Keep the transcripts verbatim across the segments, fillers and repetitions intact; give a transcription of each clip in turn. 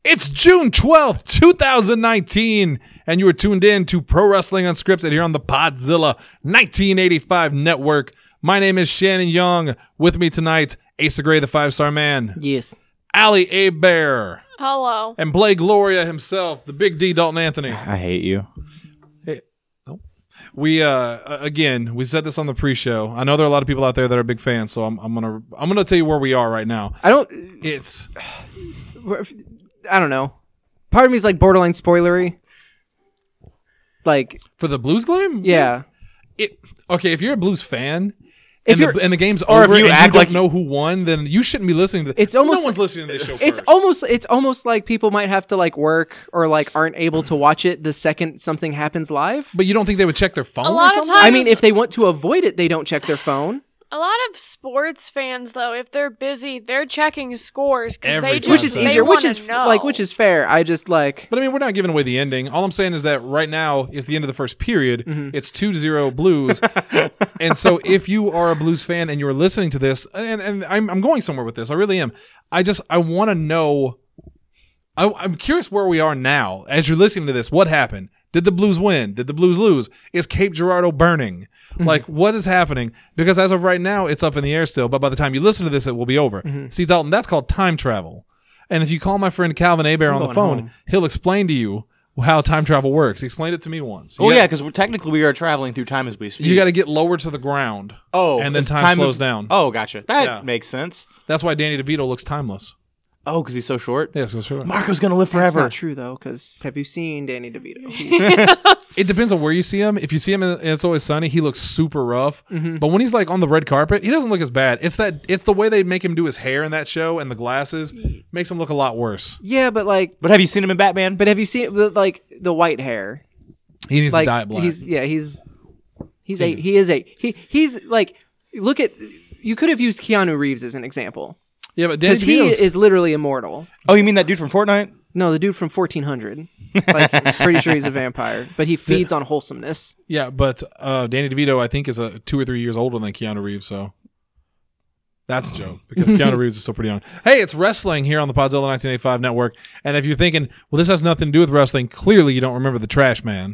It's June twelfth, twenty nineteen, and you are tuned in to Pro Wrestling Unscripted here on the Podzilla nineteen eighty-five Network. My name is Shannon Young. With me tonight, Asa Gray, the five-star man. Yes. Allie Abear. Hello. And Blake Gloria himself, the Big D, Dalton Anthony. I hate you. Hey, oh. We uh again, we said this on the pre-show. I know there are a lot of people out there that are big fans, so I'm I'm gonna I'm gonna tell you where we are right now. I don't. It's I don't know. Part of me is like borderline spoilery. Like for the Blues game. Yeah. It okay if you're a Blues fan. If and, you're, the, and the game's or over if you and act you like don't know who won, then you shouldn't be listening to this. It's almost no one's listening to this show It's first. almost it's almost like people might have to like work or like aren't able to watch it the second something happens live. But you don't think they would check their phone A or lot of something? times- I mean, if they want to avoid it, they don't check their phone. A lot of sports fans, though, if they're busy, they're checking scores because Every they time. just Which is they easier, which wanna is know. like which is fair. I just like But I mean, we're not giving away the ending. All I'm saying is that right now is the end of the first period. Mm-hmm. It's two zero Blues. And so if you are a Blues fan and you're listening to this, and, and I'm, I'm going somewhere with this, I really am. I just, I want to know, I, I'm curious where we are now. As you're listening to this, what happened? Did the Blues win? Did the Blues lose? Is Cape Girardeau burning? Mm-hmm. Like, what is happening? Because as of right now, it's up in the air still. But by the time you listen to this, it will be over. Mm-hmm. See, Dalton, that's called time travel. And if you call my friend Calvin Abear on the going phone, home. he'll explain to you how time travel works. He explained it to me once. You Oh, got- yeah, because technically we are traveling through time as we speak. You got to get lower to the ground. Oh, and then it's time, slows of- down. Oh, gotcha. That Yeah. makes sense. That's why Danny DeVito looks timeless. Oh, because he's so short? Yes, for sure. Marco's going to live that's forever. not true though. Because have you seen Danny DeVito? He's- It depends on where you see him. If you see him in It's Always Sunny, he looks super rough. Mm-hmm. But when he's like on the red carpet, he doesn't look as bad. It's that it's the way they make him do his hair in that show and the glasses makes him look a lot worse. yeah, but like, But have you seen him in Batman? but have you seen the, like the white hair? He needs Like to dye it black. he's yeah he's he's eight. He is eight. He he's like look at you could have used Keanu Reeves as an example yeah, but Danny because he DeVito's is literally immortal. Oh, you mean that dude from Fortnite? No, the dude from fourteen hundred. Like, pretty sure he's a vampire, but he feeds on wholesomeness. yeah, but uh, Danny DeVito I think is a two or three years older than Keanu Reeves, so that's a joke because Keanu Reeves is still pretty young. Hey, it's wrestling here on the Podzilla nineteen eighty-five Network, and if you're thinking, well, this has nothing to do with wrestling, clearly you don't remember the Trash Man.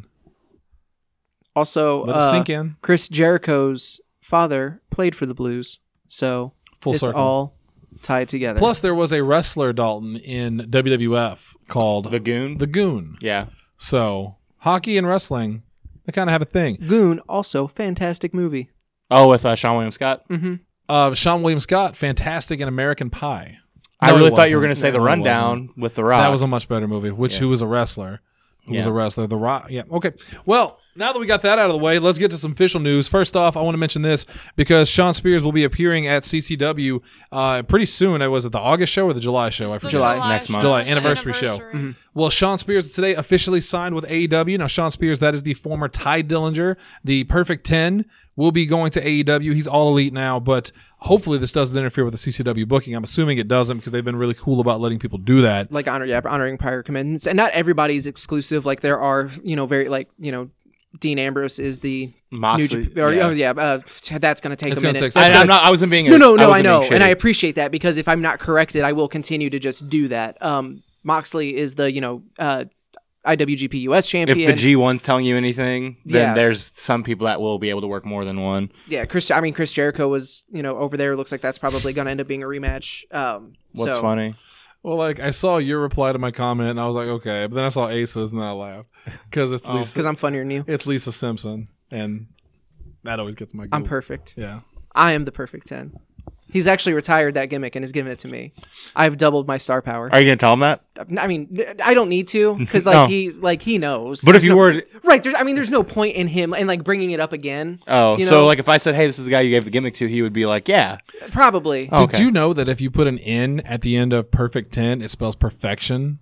Also, Let it uh, sink in. Chris Jericho's father played for the Blues, so Full it's circle. all tied together. Plus, there was a wrestler, Dalton, in W W F called The Goon? The Goon. Yeah. So, hockey and wrestling, they kind of have a thing. Goon, also fantastic movie. Oh, with uh, Sean William Scott? Mm-hmm. Uh, Sean William Scott, fantastic in American Pie. I No, really it thought you were wasn't. going to say The No, it Rundown wasn't. with The Rock. That was a much better movie. Which Yeah. who was a wrestler? Who was Yeah. a wrestler? The Rock. Yeah. Okay. Well, now that we got that out of the way, let's get to some official news. First off, I want to mention this because Sean Spears will be appearing at C C W uh, pretty soon. It was it the August show or the July show? I It's the forget. July. Next show. month. July It's the anniversary show. anniversary. Well, Sean Spears today officially signed with A E W. Now, Sean Spears, that is the former Ty Dillinger, the Perfect ten, will be going to A E W. He's all elite now, but hopefully this doesn't interfere with the C C W booking. I'm assuming it doesn't because they've been really cool about letting people do that. Like honor, yeah, honoring prior commitments, and not everybody's exclusive. Like there are, you know, very like you know, Dean Ambrose is the Moxley, New Japan. Or, yeah. Oh yeah, uh, that's going to take It's a gonna minute. take- That's I, gonna- I'm not, I wasn't being no, no, no. I, wasn't know, being and I shitty. appreciate that because if I'm not corrected, I will continue to just do that. Um, Moxley is the you know uh, I W G P U S champion. If the G one's telling you anything, then Yeah. there's some people that will be able to work more than one. Yeah, Chris. I mean, Chris Jericho was you know over there. Looks like that's probably going to end up being a rematch. Um, What's so, funny? Well, like I saw your reply to my comment, and I was like, okay. But then I saw Asa's, and then I laughed because it's Oh. Lisa. Because I'm funnier than you. It's Lisa Simpson, and that always gets my. I'm giggle. perfect. Yeah. I am the perfect ten. He's actually retired that gimmick and has given it to me. I've doubled my star power. Are you going to tell him that? I mean, I don't need to because like No. he's like he knows. But if There's you no- were- right, there's I mean, there's no point in him and like bringing it up again. Oh, You so know? like if I said, hey, this is the guy you gave the gimmick to, he would be like, yeah. Probably. Oh. Did Okay. you know that if you put an N at the end of Perfect ten, it spells perfection?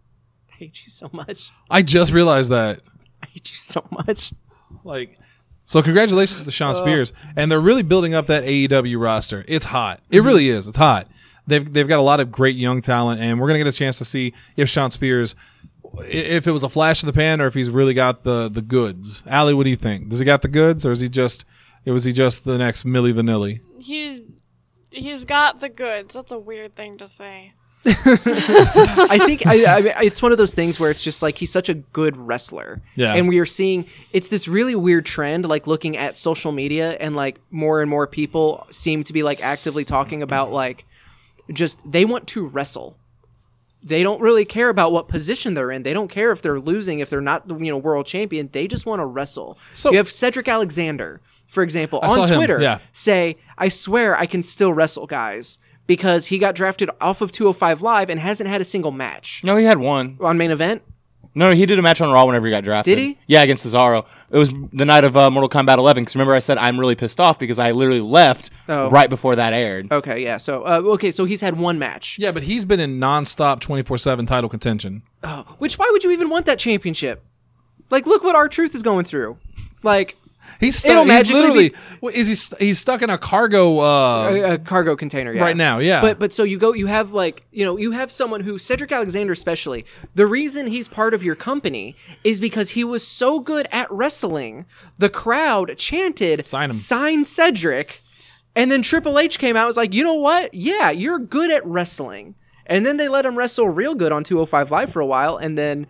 I hate you so much. I just realized that. I hate you so much. Like, so congratulations to Sean Spears, and they're really building up that A E W roster. It's hot. It really is. It's hot. They've they've got a lot of great young talent, and we're gonna get a chance to see if Sean Spears, i- if it was a flash in the pan, or if he's really got the the goods. Allie, what do you think? Does he got the goods, or is he just, or was he just the next Milli Vanilli? He he's got the goods. That's a weird thing to say. I think I, I, it's one of those things where it's just like he's such a good wrestler. Yeah. And we are seeing it's this really weird trend, like looking at social media, and like more and more people seem to be like actively talking about like just they want to wrestle. They don't really care about what position they're in. They don't care if they're losing, if they're not the you know world champion. They just want to wrestle. So- you have Cedric Alexander, for example, I saw on him, Twitter yeah. say, "I swear I can still wrestle, guys." Because he got drafted off of two oh five Live and hasn't had a single match No, he had one. on main event. No, he did a match on Raw whenever he got drafted. Did he? Yeah, against Cesaro. It was the night of uh, Mortal Kombat eleven. Because remember, I said I'm really pissed off because I literally left Oh. right before that aired. Okay, yeah. So, uh, okay, so he's had one match. Yeah, but he's been in nonstop twenty-four seven title contention. Oh, which why would you even want that championship? Like, look what R-Truth is going through. Like, He's, stu- It'll he's magically literally be- what, is he st- he's stuck in a cargo uh, a, a cargo container, yeah. right now, yeah. But but so you go, you have like you know you have someone who Cedric Alexander especially. The reason he's part of your company is because he was so good at wrestling. The crowd chanted, Sign him. sign Cedric," and then Triple H came out and was like, "You know what? Yeah, you're good at wrestling." And then they let him wrestle real good on two oh five Live for a while, and then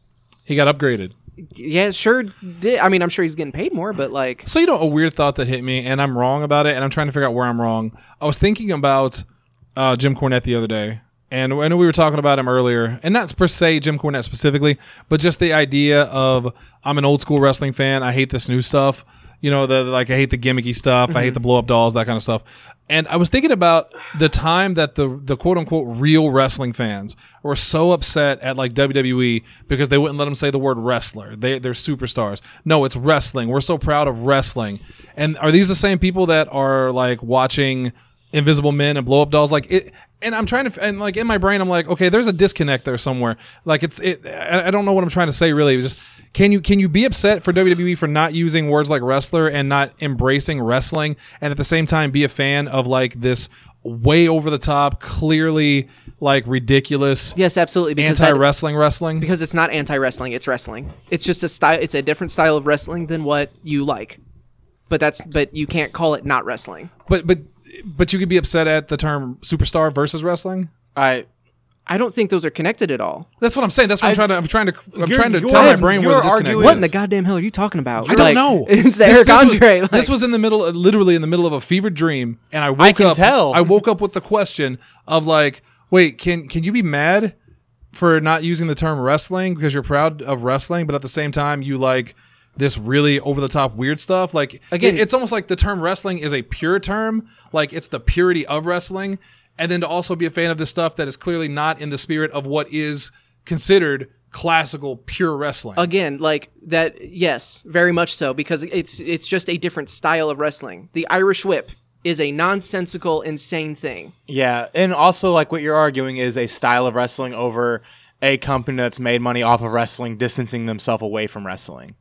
he got upgraded. yeah, sure did. I mean, I'm sure he's getting paid more, but like, So, you know, a weird thought that hit me, and I'm wrong about it, and I'm trying to figure out where I'm wrong. I was thinking about uh, Jim Cornette the other day, and I know we were talking about him earlier, and not per se Jim Cornette specifically, but just the idea of I'm an old school wrestling fan. I hate this new stuff. You know, the like I hate the gimmicky stuff. Mm-hmm. I hate the blow up dolls, that kind of stuff. And I was thinking about the time that the the quote unquote real wrestling fans were so upset at like W W E because they wouldn't let them say the word wrestler. They they're superstars. No, it's wrestling. We're so proud of wrestling. And are these the same people that are like watching Invisible Men and blow up dolls? Like it, and I'm trying to, and like in my brain, I'm like, okay, there's a disconnect there somewhere. Like it's, it, I I don't know what I'm trying to say really. Just can you, can you be upset for W W E for not using words like wrestler and not embracing wrestling, and at the same time be a fan of like this way over the top, clearly like ridiculous yes, absolutely. Because that- anti wrestling wrestling? because it's not anti-wrestling, it's wrestling. It's just a style. It's a different style of wrestling than what you like. But that's but you can't call it not wrestling. But but but you could be upset at the term superstar versus wrestling. I I don't think those are connected at all. That's what I'm saying. That's what I, am trying to. I'm trying to. I'm You're- trying to you're- tell my brain where the you're disconnect arguing- is. What in the goddamn hell are you talking about? I don't Like, know. It's the This- Eric this was- Andre. like- this was in the middle, literally in the middle of a fevered dream, and I woke can up. tell. I woke up with the question of like, wait, can can you be mad for not using the term wrestling because you're proud of wrestling, but at the same time you like this really over the top weird stuff? Like Again- it- it's almost like the term wrestling is a pure term, like it's the purity of wrestling, and then to also be a fan of this stuff that is clearly not in the spirit of what is considered classical pure wrestling. Again, like that. Yes, very much so, because it's it's just a different style of wrestling. The Irish Whip is a nonsensical, insane thing. yeah, and also like what you're arguing is a style of wrestling over a company that's made money off of wrestling, distancing themselves away from wrestling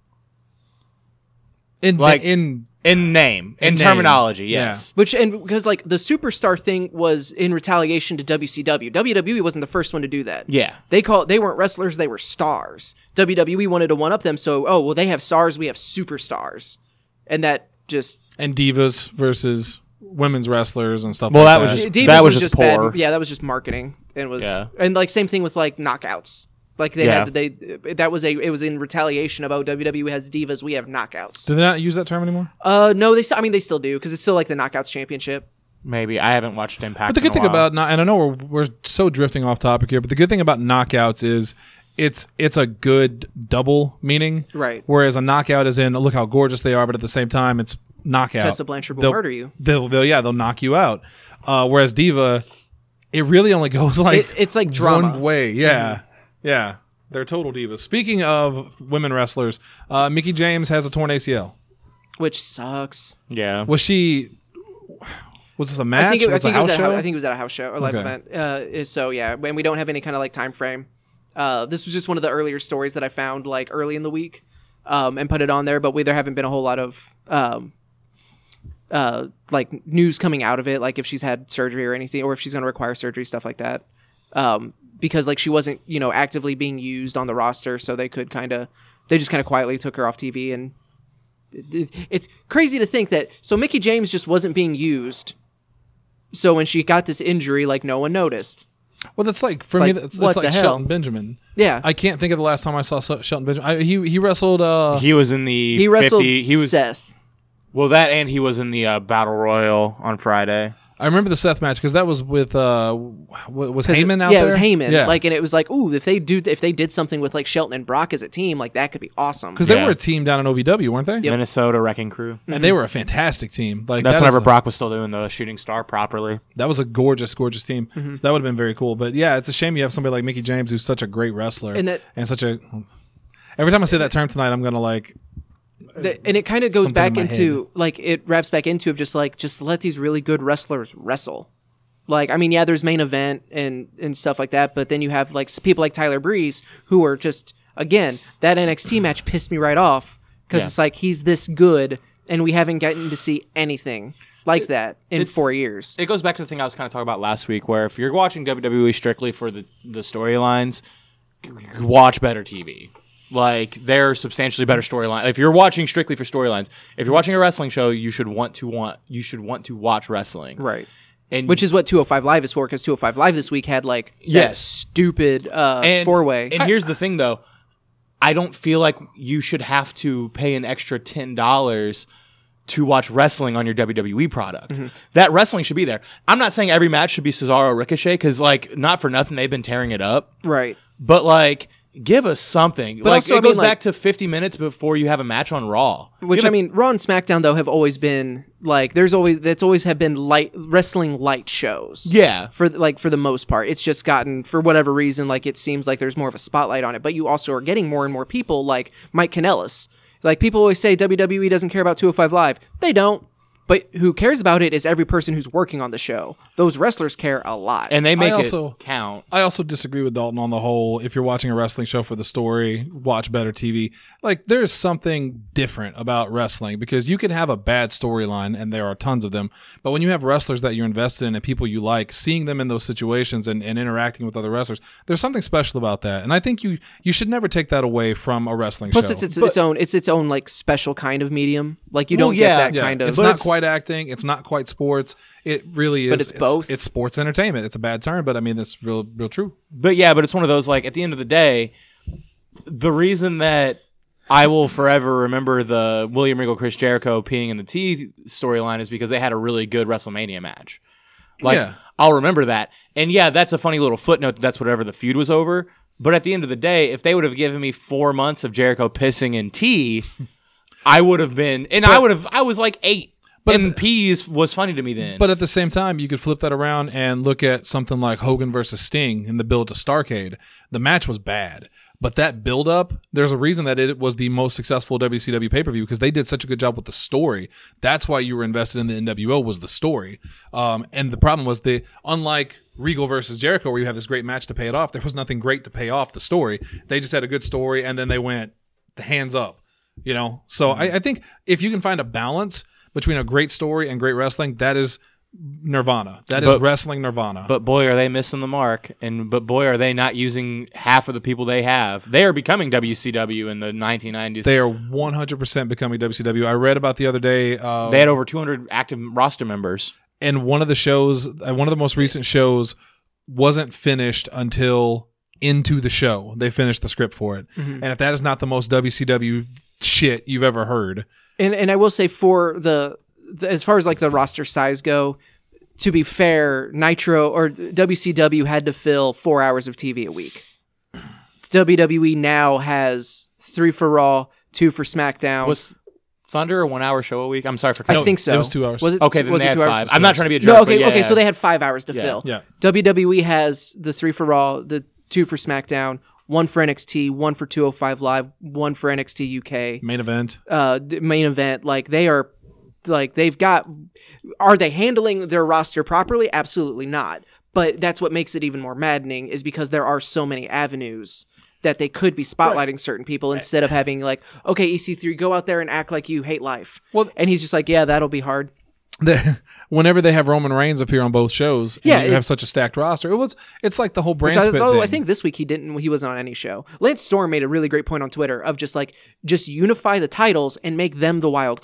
in like- in in name, in, In name. terminology. Yeah. Yes. Which and because like the superstar thing was in retaliation to W C W. W W E wasn't the first one to do that. Yeah. They call they weren't wrestlers, they were stars. W W E wanted to one up them, so oh well they have stars, we have superstars. And that just and divas versus women's wrestlers and stuff Well, like that was that. just- Divas that was just bad- poor. Yeah, that was just marketing. And was Yeah. and like same thing with like knockouts. Like they Yeah. had they that was a it was in retaliation of oh W W E has divas, we have knockouts. Do they not use that term anymore? Uh no, they still I mean they still do because it's still like the knockouts championship. Maybe I haven't watched Impact. But the in a good thing while. about not, and I know we're we're so drifting off topic here, but the good thing about knockouts is it's it's a good double meaning, Right. Whereas a knockout is in look how gorgeous they are, but at the same time it's knockout. Tessa Blanchard will They'll- murder you. They'll, they'll yeah they'll knock you out. Uh, whereas diva, it really only goes like It- it's like drama. one way. Yeah, yeah. They're total divas. Speaking of women wrestlers, uh, Mickie James has a torn A C L. Which sucks. yeah, Was she? Was this a match? I think it, I was it a think it was house at a, show? I think it was at a house show or live Okay. event. Uh, is- so yeah, and we don't have any kind of like time frame. Uh, this was just one of the earlier stories that I found like early in the week, um, and put it on there. But we, there haven't been a whole lot of um, uh, like news coming out of it, like if she's had surgery or anything, or if she's going to require surgery, stuff like that. Um, because like she wasn't, you know, actively being used on the roster, so they could kind of, they just kind of quietly took her off T V, and it, it, it's crazy to think that. So Mickie James just wasn't being used. So when she got this injury, like no one noticed. Well, that's like for Like, me. That's, what that's like the hell? Shelton Benjamin. Yeah, I can't think of the last time I saw Sel- Shelton Benjamin. I, he he wrestled. Uh, He was in the he wrestled fifty. He was Seth. well that, and he was in the uh, Battle Royal on Friday. I remember the Seth match because that was with uh, w- was 'Cause Heyman it, out yeah, there? it was Heyman. Yeah, Like, and it was like, ooh, if they do, if they did something with like Shelton and Brock as a team, like that could be awesome. because they Yeah. were a team down in O V W, weren't they? Minnesota Wrecking Crew. And they were a fantastic team. Like That's that whenever is a- Brock was still doing the shooting star properly. That was a gorgeous, gorgeous team. Mm-hmm. So that would have been very cool. But yeah, it's a shame you have somebody like Mickey James who's such a great wrestler And that- and such a. Every time I say that term tonight, I'm gonna like. The- and it kind of goes Something back in my into like it wraps back into of just like just let these really good wrestlers wrestle. Like, I mean, yeah, there's main event and and stuff like that, but then you have like s- people like Tyler Breeze who are just again that N X T match pissed me right off because Yeah. it's like he's this good and we haven't gotten to see anything like that in it's- four years. It goes back to the thing I was kind of talking about last week, where if you're watching W W E strictly for the, the storylines, g- g- watch better T V. Like, they're substantially better storyline. If you're watching strictly for storylines, if you're watching a wrestling show, you should want to want you should want to watch wrestling. Right. And Which is what two oh five Live is for, because two oh five Live this week had like that Yes. stupid uh, and, four way. And here's the thing, though. I don't feel like you should have to pay an extra ten dollars to watch wrestling on your W W E product. Mm-hmm. That wrestling should be there. I'm not saying every match should be Cesaro Ricochet, because, like, not for nothing, they've been tearing it up. Right. But, like, give us something. But like, also, it I mean, goes like- back to fifty minutes before you have a match on Raw. Which Give I it- mean, Raw and SmackDown though have always been like there's always that's always have been light wrestling light shows. Yeah. For like for the most part, it's just gotten for whatever reason like it seems like there's more of a spotlight on it. But you also are getting more and more people like Mike Kanellis. Like people always say W W E doesn't care about two oh five Live. They don't. But who cares about it is every person who's working on the show. Those wrestlers care a lot. And they make also- it count. I also disagree with Dalton on the whole. If you're watching a wrestling show for the story, watch better T V. Like, there's something different about wrestling because you can have a bad storyline, and there are tons of them. But when you have wrestlers that you're invested in and people you like, seeing them in those situations and, and interacting with other wrestlers, there's something special about that. And I think you you should never take that away from a wrestling Plus, show. it's its, its own it's its own like special kind of medium. Like you Well, don't yeah. get that yeah, kind of. it's But not it's- quite acting. It's not quite sports. It really is. But it's both. It's, sports entertainment. It's a bad term, but I mean, it's real, real true. But yeah, but it's one of those, like, at the end of the day, the reason that I will forever remember the William Regal Chris Jericho peeing in the tea storyline is because they had a really good WrestleMania match. Like, Yeah. I'll remember that. And yeah, that's a funny little footnote. That's whatever the feud was over. But at the end of the day, if they would have given me four months of Jericho pissing in tea, I would have been, and I would have, I was like eight. But and peas was funny to me then. But at the same time, you could flip that around and look at something like Hogan versus Sting in the build to Starrcade. The match was bad, but that build up, there's a reason that it was the most successful W C W pay-per-view because they did such a good job with the story. That's why you were invested in the N W O was the story. Um, and the problem was the unlike Regal versus Jericho, where you have this great match to pay it off, there was nothing great to pay off the story. They just had a good story, and then they went the hands up. You know, so I, I think if you can find a balance between a great story and great wrestling, that is nirvana. That is But- wrestling nirvana. But boy, are they missing the mark, and but boy, are they not using half of the people they have. They are becoming W C W in the nineteen nineties. they are one hundred percent becoming W C W. I read about the other day. Uh, They had over two hundred active roster members. and one of the shows, uh, one of the most recent shows, wasn't finished until into the show. They finished the script for it. And if that is not the most W C W shit you've ever heard, And and I will say for the, the as far as like the roster size go, to be fair, Nitro or W C W had to fill four hours of T V a week. W W E now has three for Raw, two for SmackDown. Was Thunder a one-hour show a week? I'm sorry for. I No, think so. it was two hours. Was it? Okay, then was they it had two hours? five. I'm not trying to be a jerk. No, okay, but okay. yeah. So they had five hours to Yeah. fill. Yeah. W W E has the three for Raw, the two for SmackDown, one for N X T, one for two oh five Live, one for N X T U K. main event. Uh, d- main event. Like they are, like they've got. Are they handling their roster properly? Absolutely not. But that's what makes it even more maddening is because there are so many avenues that they could be spotlighting certain people instead of having like, okay, E C three, go out there and act like you hate life. Well- and he's just like, yeah, that'll be hard. The, whenever they have Roman Reigns appear on both shows, and Yeah, you it- have such a stacked roster. It was, it's like the whole brand Which I, split oh, thing. I think this week he didn't. He wasn't on any show. Lance Storm made a really great point on Twitter of just like just unify the titles and make them the wild card.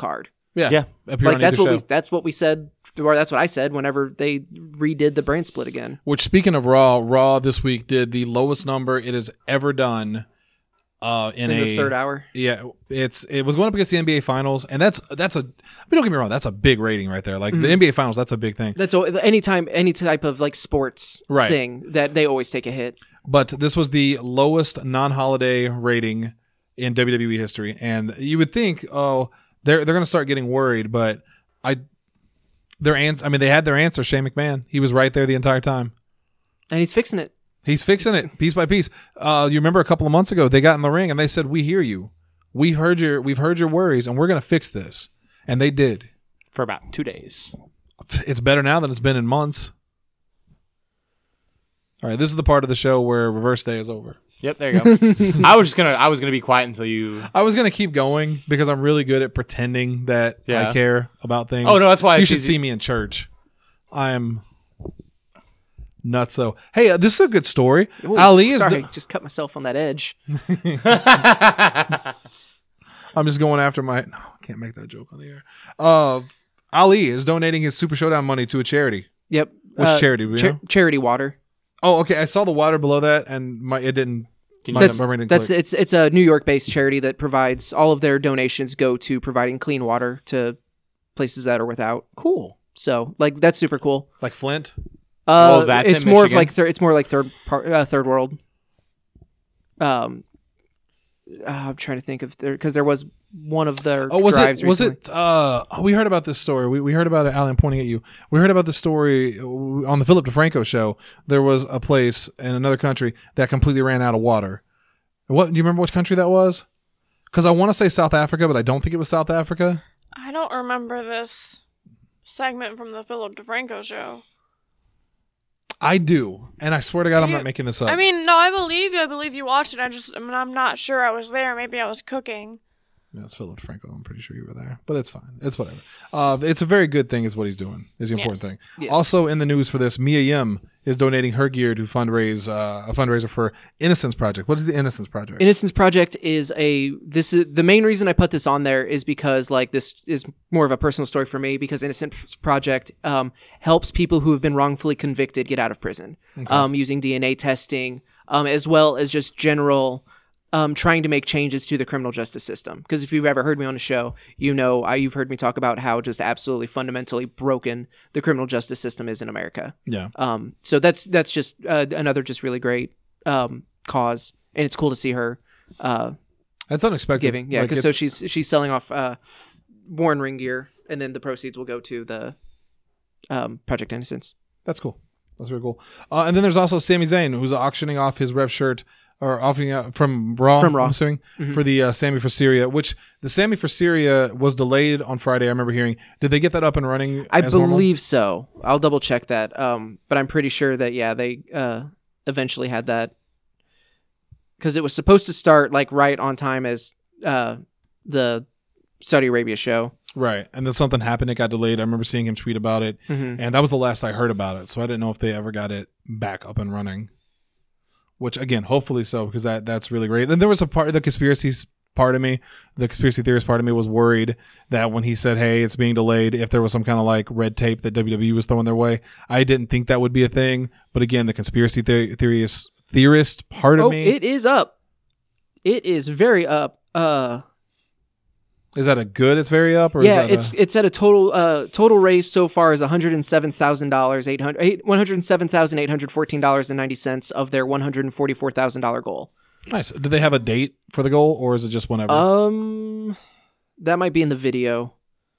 Yeah, Yeah. appear Like on that's either what we show. that's what we said, or that's what I said whenever they redid the brand split again. Which, speaking of Raw, Raw this week did the lowest number it has ever done uh, in, In a the third hour. Yeah, it's it was going up against the N B A Finals, and that's that's a. I mean, don't get me wrong, that's a big rating right there. Like Mm-hmm. the N B A Finals, that's a big thing. That's all, anytime any type of like sports Right. thing that they always take a hit. But this was the lowest non-holiday rating in W W E history, and you would think, oh, they're they're going to start getting worried, but I, their answer. I mean, they had their answer. Shane McMahon, he was right there the entire time. And he's fixing it. He's fixing it piece by piece. Uh, you remember a couple of months ago, they got in the ring and they said, "We hear you. We heard your. We've heard your worries, and we're going to fix this." And they did. For about two days. It's better now than it's been in months. All right, this is the part of the show where Reverse Day is over. Yep, there you go. I was just gonna I was gonna be quiet until you. I was gonna keep going because I'm really good at pretending that Yeah. I care about things. Oh, no, that's why you it's should easy. see me in church. I am nutso. Hey, uh, this is a good story. Ooh, Ali is. sorry, do- just cut myself on that edge. I'm just going after my. No, I can't make that joke on the air. Uh, Ali is donating his Super Showdown money to a charity. Yep. Which charity, do we know? Charity Water. Oh, okay. I saw the water below that, and my it didn't. My, That's my brain didn't that's click. it's it's a New York based charity that provides all of their donations go to providing clean water to places that are without. cool. So like that's super cool. Like Flint. Uh, Well, that's it's in more of Michigan. like thir- it's more like third part uh, third world. Um, uh, I'm trying to think of there because there was one of their Oh, was drives it? Was recently. it? Uh, oh, we heard about this story. We we heard about it. Ali, I'm pointing at you. We heard about the story on the Philip DeFranco show. There was a place in another country that completely ran out of water. What do you remember? Which country that was? Because I want to say South Africa, but I don't think it was South Africa. I don't remember this segment from the Philip DeFranco show. I do, and I swear to God, I'm You- not making this up. I mean, no, I believe you. I believe you watched it. I just, I mean, I'm not sure I was there. Maybe I was cooking. Yeah, it's Philip DeFranco. I'm pretty sure you were there, but it's fine. It's whatever. Uh, it's a very good thing, is what he's doing. Is the important Yes. thing. Yes. Also in the news for this, Mia Yim is donating her gear to fundraise uh, a fundraiser for Innocence Project. What is the Innocence Project? Innocence Project is a this is the main reason I put this on there is because like this is more of a personal story for me because Innocence Project um, helps people who have been wrongfully convicted get out of prison um, using D N A testing um, as well as just general um, trying to make changes to the criminal justice system. Because if you've ever heard me on the show, you know I, you've heard me talk about how just absolutely fundamentally broken the criminal justice system is in America. yeah. Um, so that's that's just uh, another just really great um, cause, and it's cool to see her uh, That's unexpected. giving. Yeah, Like, because so it's- she's she's selling off uh, Warren ring gear, and then the proceeds will go to the um, Project Innocence. That's cool. That's very cool. Uh, and then there's also Sami Zayn, who's auctioning off his Rev shirt or offering out from Raw. From Raw. I'm assuming for the uh, Sammy for Syria, which the Sammy for Syria was delayed on Friday. I remember hearing. Did they get that up and running? I as normal? believe so. I'll double check that. Um, but I'm pretty sure that yeah, they uh, eventually had that because it was supposed to start like right on time as uh, the Saudi Arabia show. Right, and then something happened. It got delayed. I remember seeing him tweet about it, Mhm. and that was the last I heard about it. So I didn't know if they ever got it back up and running. Which again, hopefully so, because that that's really great. And there was a part of the conspiracies part of me, the conspiracy theorist part of me was worried that when he said, "Hey, it's being delayed," if there was some kind of like red tape that W W E was throwing their way. I didn't think that would be a thing. But again, the conspiracy the- theorist theorist part of Oh, me it is up. It is very up. Uh, is that a good? It's very up, or yeah, is that it's a, it's at a total uh total raise so far is one hundred and seven thousand dollars, eight hundred one hundred seven thousand eight hundred fourteen dollars and ninety cents of their one hundred and forty four thousand dollar goal. nice? Did they have a date for the goal, or is it just whenever? Um, that might be in the video.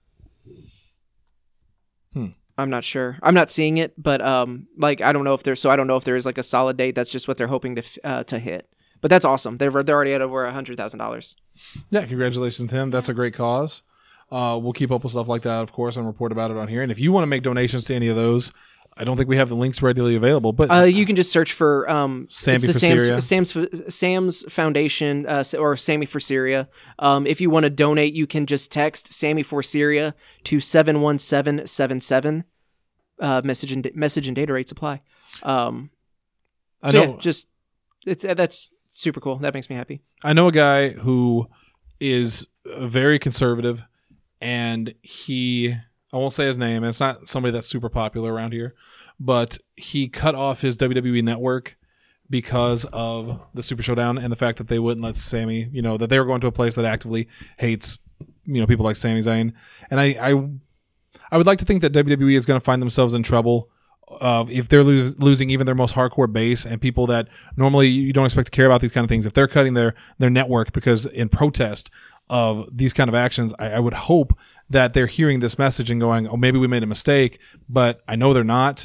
Hmm. I'm not sure. I'm not seeing it, but um, like I don't know if there's so I don't know if there is like a solid date. That's just what they're hoping to uh, to hit. But that's awesome. They're they're already at over a hundred thousand dollars. Yeah, congratulations to him. That's a great cause. Uh, we'll keep up with stuff like that, of course, and report about it on here. And if you want to make donations to any of those, I don't think we have the links readily available, but Uh, you can just search for um, Sammy it's the for Sam's, Syria. Sam's Sam's Foundation uh, or Sammy for Syria. Um, if you want to donate, you can just text Sammy for Syria to seven one seven seven seven. Uh, message and message and data rates apply. Um, I so know yeah, just it's uh, that's super cool. That makes me happy. I know a guy who is uh, very conservative, and he, I won't say his name. It's not somebody that's super popular around here, but he cut off his W W E network because of the Super Showdown and the fact that they wouldn't let Sami, you know, that they were going to a place that actively hates, you know, people like Sami Zayn. And I, I, I would like to think that W W E is going to find themselves in trouble uh, if they're lo- losing even their most hardcore base and people that normally you don't expect to care about these kind of things. If they're cutting their, their network because in protest of these kind of actions, I, I would hope that they're hearing this message and going, oh, maybe we made a mistake, but I know they're not.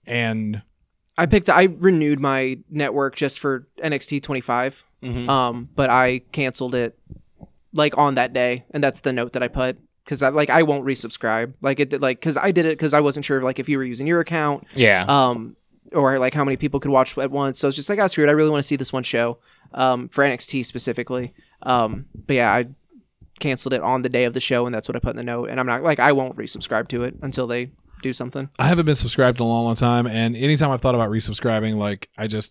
And I picked. I renewed my network just for N X T twenty-five, Mhm. um, but I canceled it like on that day, and that's the note that I put because I like I won't resubscribe. Like it did, like because I did it because I wasn't sure like if you were using your account, Yeah. um, or like how many people could watch at once. So it's just like, ah, screw it. I really want to see this one show, um, for N X T specifically. Um, but yeah, I canceled it on the day of the show, and that's what I put in the note. And I'm not like I won't resubscribe to it until they do something. I haven't been subscribed in a long, long time, and anytime I've thought about resubscribing, like I just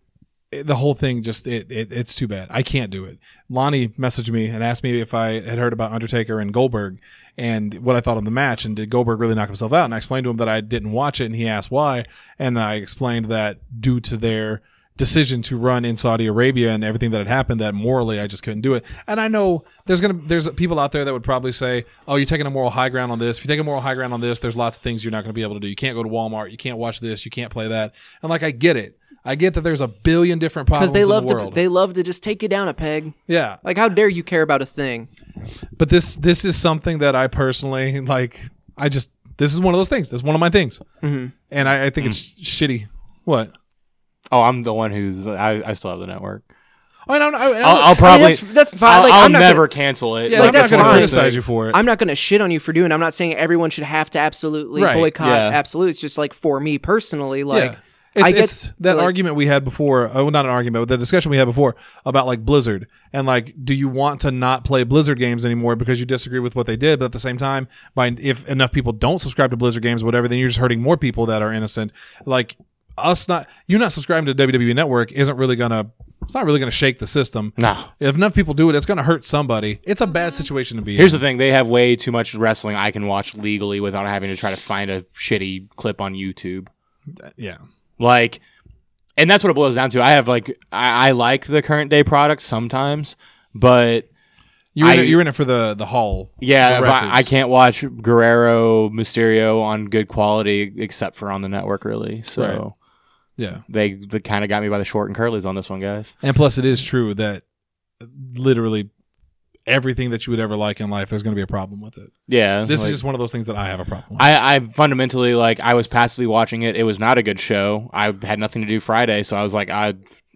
it, the whole thing just it, it it's too bad. I can't do it. Lonnie messaged me and asked me if I had heard about Undertaker and Goldberg and what I thought of the match, and did Goldberg really knock himself out? And I explained to him that I didn't watch it, and he asked why, and I explained that due to their decision to run in Saudi Arabia and everything that had happened, that morally I just couldn't do it. And I know there's gonna there's people out there that would probably say, oh, you're taking a moral high ground on this. If you take a moral high ground on this, there's lots of things you're not going to be able to do. You can't go to Walmart, you can't watch this, you can't play that. And like, I get it. I get that there's a billion different problems Because they in love the to world. they love to just take you down a peg. yeah. Like, how dare you care about a thing? But this this is something that I personally like. I just this is one of those things. It's one of my things, Mm-hmm. and I, I think it's shitty. What? Oh, I'm the one who's I, I still have the network. I don't. I, I, I'll, I'll I mean, probably that's, that's fine. I'll, like, I'll I'm not never gonna, cancel it. yeah, like, I'm not that's going to fine. criticize you for it. I'm not going to shit on you for doing it. I'm not saying everyone should have to absolutely Right, boycott yeah. absolute. It's just like for me personally, like yeah. It's, I get it's that like, argument we had before. Oh, not an argument, but the discussion we had before about like Blizzard and like, do you want to not play Blizzard games anymore because you disagree with what they did? But at the same time, by if enough people don't subscribe to Blizzard games, or whatever, then you're just hurting more people that are innocent. Like us not, you not subscribing to W W E Network isn't really gonna. It's not really gonna shake the system. No. If enough people do it, it's gonna hurt somebody. It's a bad situation to be Here's in. the thing: they have way too much wrestling I can watch legally without having to try to find a shitty clip on YouTube. Yeah. Like, and that's what it boils down to. I have like I, I like the current day products sometimes, but You're in, I- it, you're in it for the the haul. yeah, the if I, I records. can't watch Guerrero Mysterio on good quality except for on the network, really. So Right. Yeah. they they kind of got me by the short and curlies on this one, guys. And plus, it is true that literally everything that you would ever like in life, there's going to be a problem with it. Yeah, This like- is just one of those things that I have a problem with. I, I fundamentally like I was passively watching it. It was not a good show. I had nothing to do Friday, so I was like, I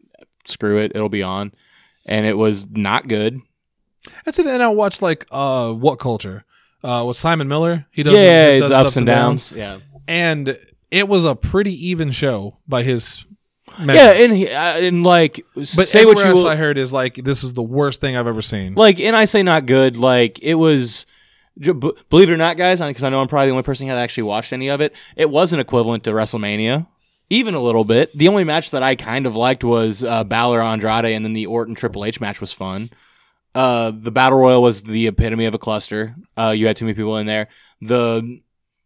screw it, it'll be on, and it was not good. That's it. And I watched like uh, What Culture uh, with Simon Miller. He does yeah, he it's does ups and downs. Yeah, and it was a pretty even show by his. measure. yeah, and he, uh, and like But say what you else will, I heard is like this is the worst thing I've ever seen. like, and I say not good. Like it was. j- b- Believe it or not, guys, because I know I'm probably the only person who had actually watched any of it. It wasn't equivalent to WrestleMania, even a little bit. The only match that I kind of liked was uh, Balor Andrade, and then the Orton Triple H match was fun. Uh, the Battle Royal was the epitome of a cluster. Uh, you had too many people in there. The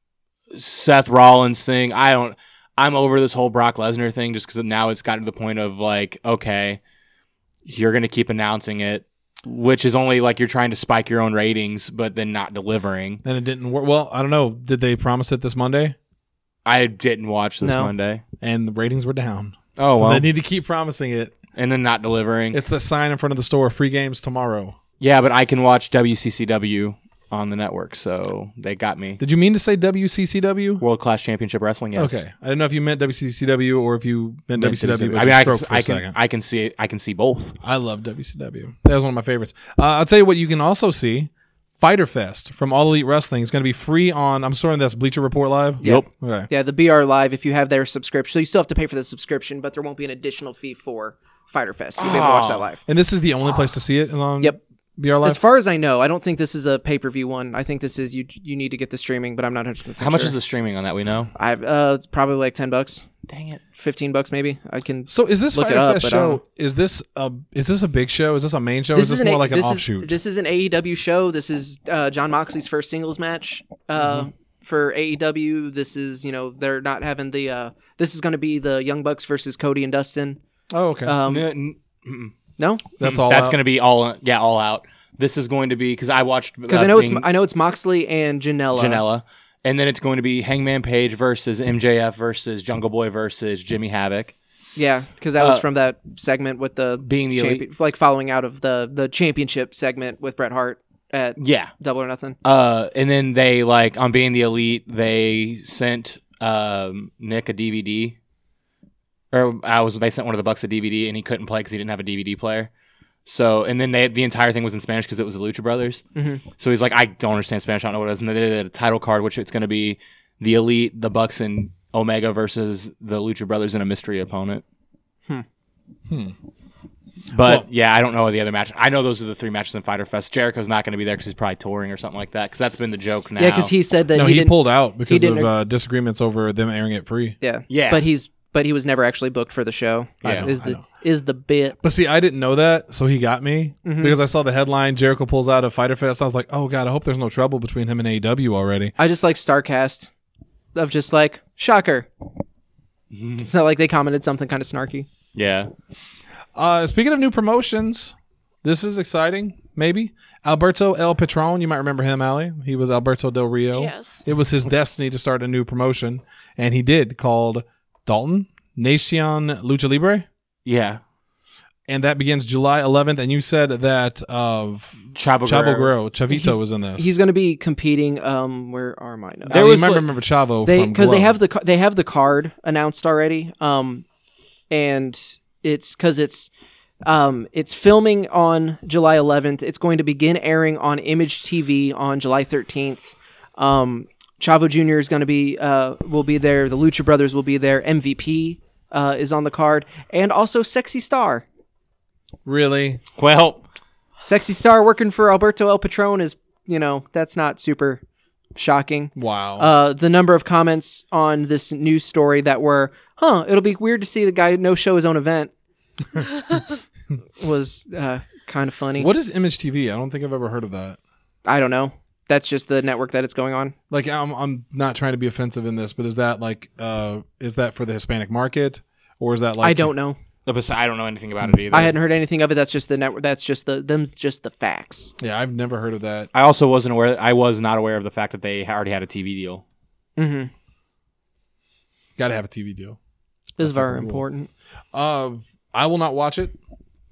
Seth Rollins thing, I don't. I'm over this whole Brock Lesnar thing just because now it's gotten to the point of like, okay, you're gonna keep announcing it, which is only like you're trying to spike your own ratings, but then not delivering. And it didn't work. Well, I don't know. Did they promise it this Monday? I didn't watch this No. Monday. And the ratings were down. Oh so well, they need to keep promising it. and then not delivering. It's the sign in front of the store. Free games tomorrow. Yeah, but I can watch W C C W on the network, so they got me. Did you mean to say W C C W? World Class Championship Wrestling. Yes. Okay, I didn't know if you meant W C C W or if you meant W C W. But I mean, you I can, stroked for a I can, second. I can see, I can see both. I love W C W. That was one of my favorites. Uh, I'll tell you what you can also see. Fighter Fest from All Elite Wrestling is going to be free on, I'm sorry, that's Bleacher Report Live? Yep. Okay. Yeah, the B R Live, if you have their subscription. So you still have to pay for the subscription, but there won't be an additional fee for Fighter Fest. You'll be able to watch that live. And this is the only place to see it? Is on, Yep. B R Live? As far as I know, I don't think this is a pay per view one. I think this is you. You need to get the streaming, but I'm not one hundred percent How much sure. is the streaming on that? We know. I've uh, it's probably like ten bucks, Dang it. fifteen bucks maybe. I can. So is this Look it Fyter up, Fest but I don't show? Is this a is this a big show? Is this a main show? Or This is this an more A- like an this is- offshoot? This is an A E W show. This is uh, John Moxley's first singles match uh, Mm-hmm. for A E W. This is you know they're not having the. Uh, this is going to be the Young Bucks versus Cody and Dustin. oh, okay. Um, N- n- mm-mm. no, That's all. That's out. going to be all. Yeah, all out. This is going to be because I watched because uh, I know it's being I know it's Moxley and Janela. Janela, and then it's going to be Hangman Page versus M J F versus Jungle Boy versus Jimmy Havoc. Yeah, because that was Uh, from that segment with the being the champion, elite. like following out of the the championship segment with Bret Hart at Yeah. Double or Nothing. Uh, and then they like on Being the Elite, they sent um Nick a D V D. Or I was they sent one of the Bucks a D V D and he couldn't play because he didn't have a D V D player. So and then they the entire thing was in Spanish because it was the Lucha Brothers. Mm-hmm. So he's like, I don't understand Spanish. I don't know what it is. And then they did a title card, which it's going to be the Elite, the Bucks, and Omega versus the Lucha Brothers and a mystery opponent. Hmm. Hmm. But Well- yeah, I don't know the other match. I know those are the three matches in Fyter Fest. Jericho's not going to be there because he's probably touring or something like that. Because that's been the joke now. Yeah, because he said that no, he, he, didn't. pulled out because of didn't- uh, disagreements over them airing it free. Yeah, Yeah. but he's but he was never actually booked for the show. I know, is I the know. is the bit. But see, I didn't know that, so he got me Mm-hmm. because I saw the headline: Jericho pulls out of Fyter Fest. I was like, "Oh God, I hope there's no trouble between him and A E W already." I just like Starcast of just like shocker. It's not like they commented something kind of snarky. Yeah. Uh, speaking of new promotions, this is exciting. Maybe Alberto El Patron. You might remember him, Ali. He was Alberto Del Rio. Yes. It was his destiny to start a new promotion, and he did, called Dalton Nacion Lucha Libre, Yeah. and that begins July eleventh. And you said that uh, Chavo, Chavo Guerrero. Guerrero, Chavito He's- was in this. He's going to be competing. Um, where are my notes? There was you might like- remember Chavo They from because they Glow. have the ca- they have the card announced already. Um, and it's because it's um it's filming on July eleventh. It's going to begin airing on Image T V on July thirteenth. Um, Chavo Junior is going to be uh will be there. The Lucha Brothers will be there. M V P uh is on the card, and also Sexy Star. really. Well, Sexy Star working for Alberto El Patron is, you know, that's not super shocking. Wow. Uh, the number of comments on this news story that were, huh, it'll be weird to see the guy no show his own event was uh, kind of funny. What is Image T V? I don't think I've ever heard of that. I don't know. That's just the network that it's going on. Like, I'm, I'm not trying to be offensive in this, but is that like, uh, is that for the Hispanic market, or is that like? I don't know. I don't know anything about it either. I hadn't heard anything of it. That's just the network. That's just the them's just the facts. Yeah, I've never heard of that. I also wasn't aware. I was not aware of the fact that they already had a T V deal. Mm-hmm. Got to have a T V deal. This is like a very rule. important. Uh, I will not watch it.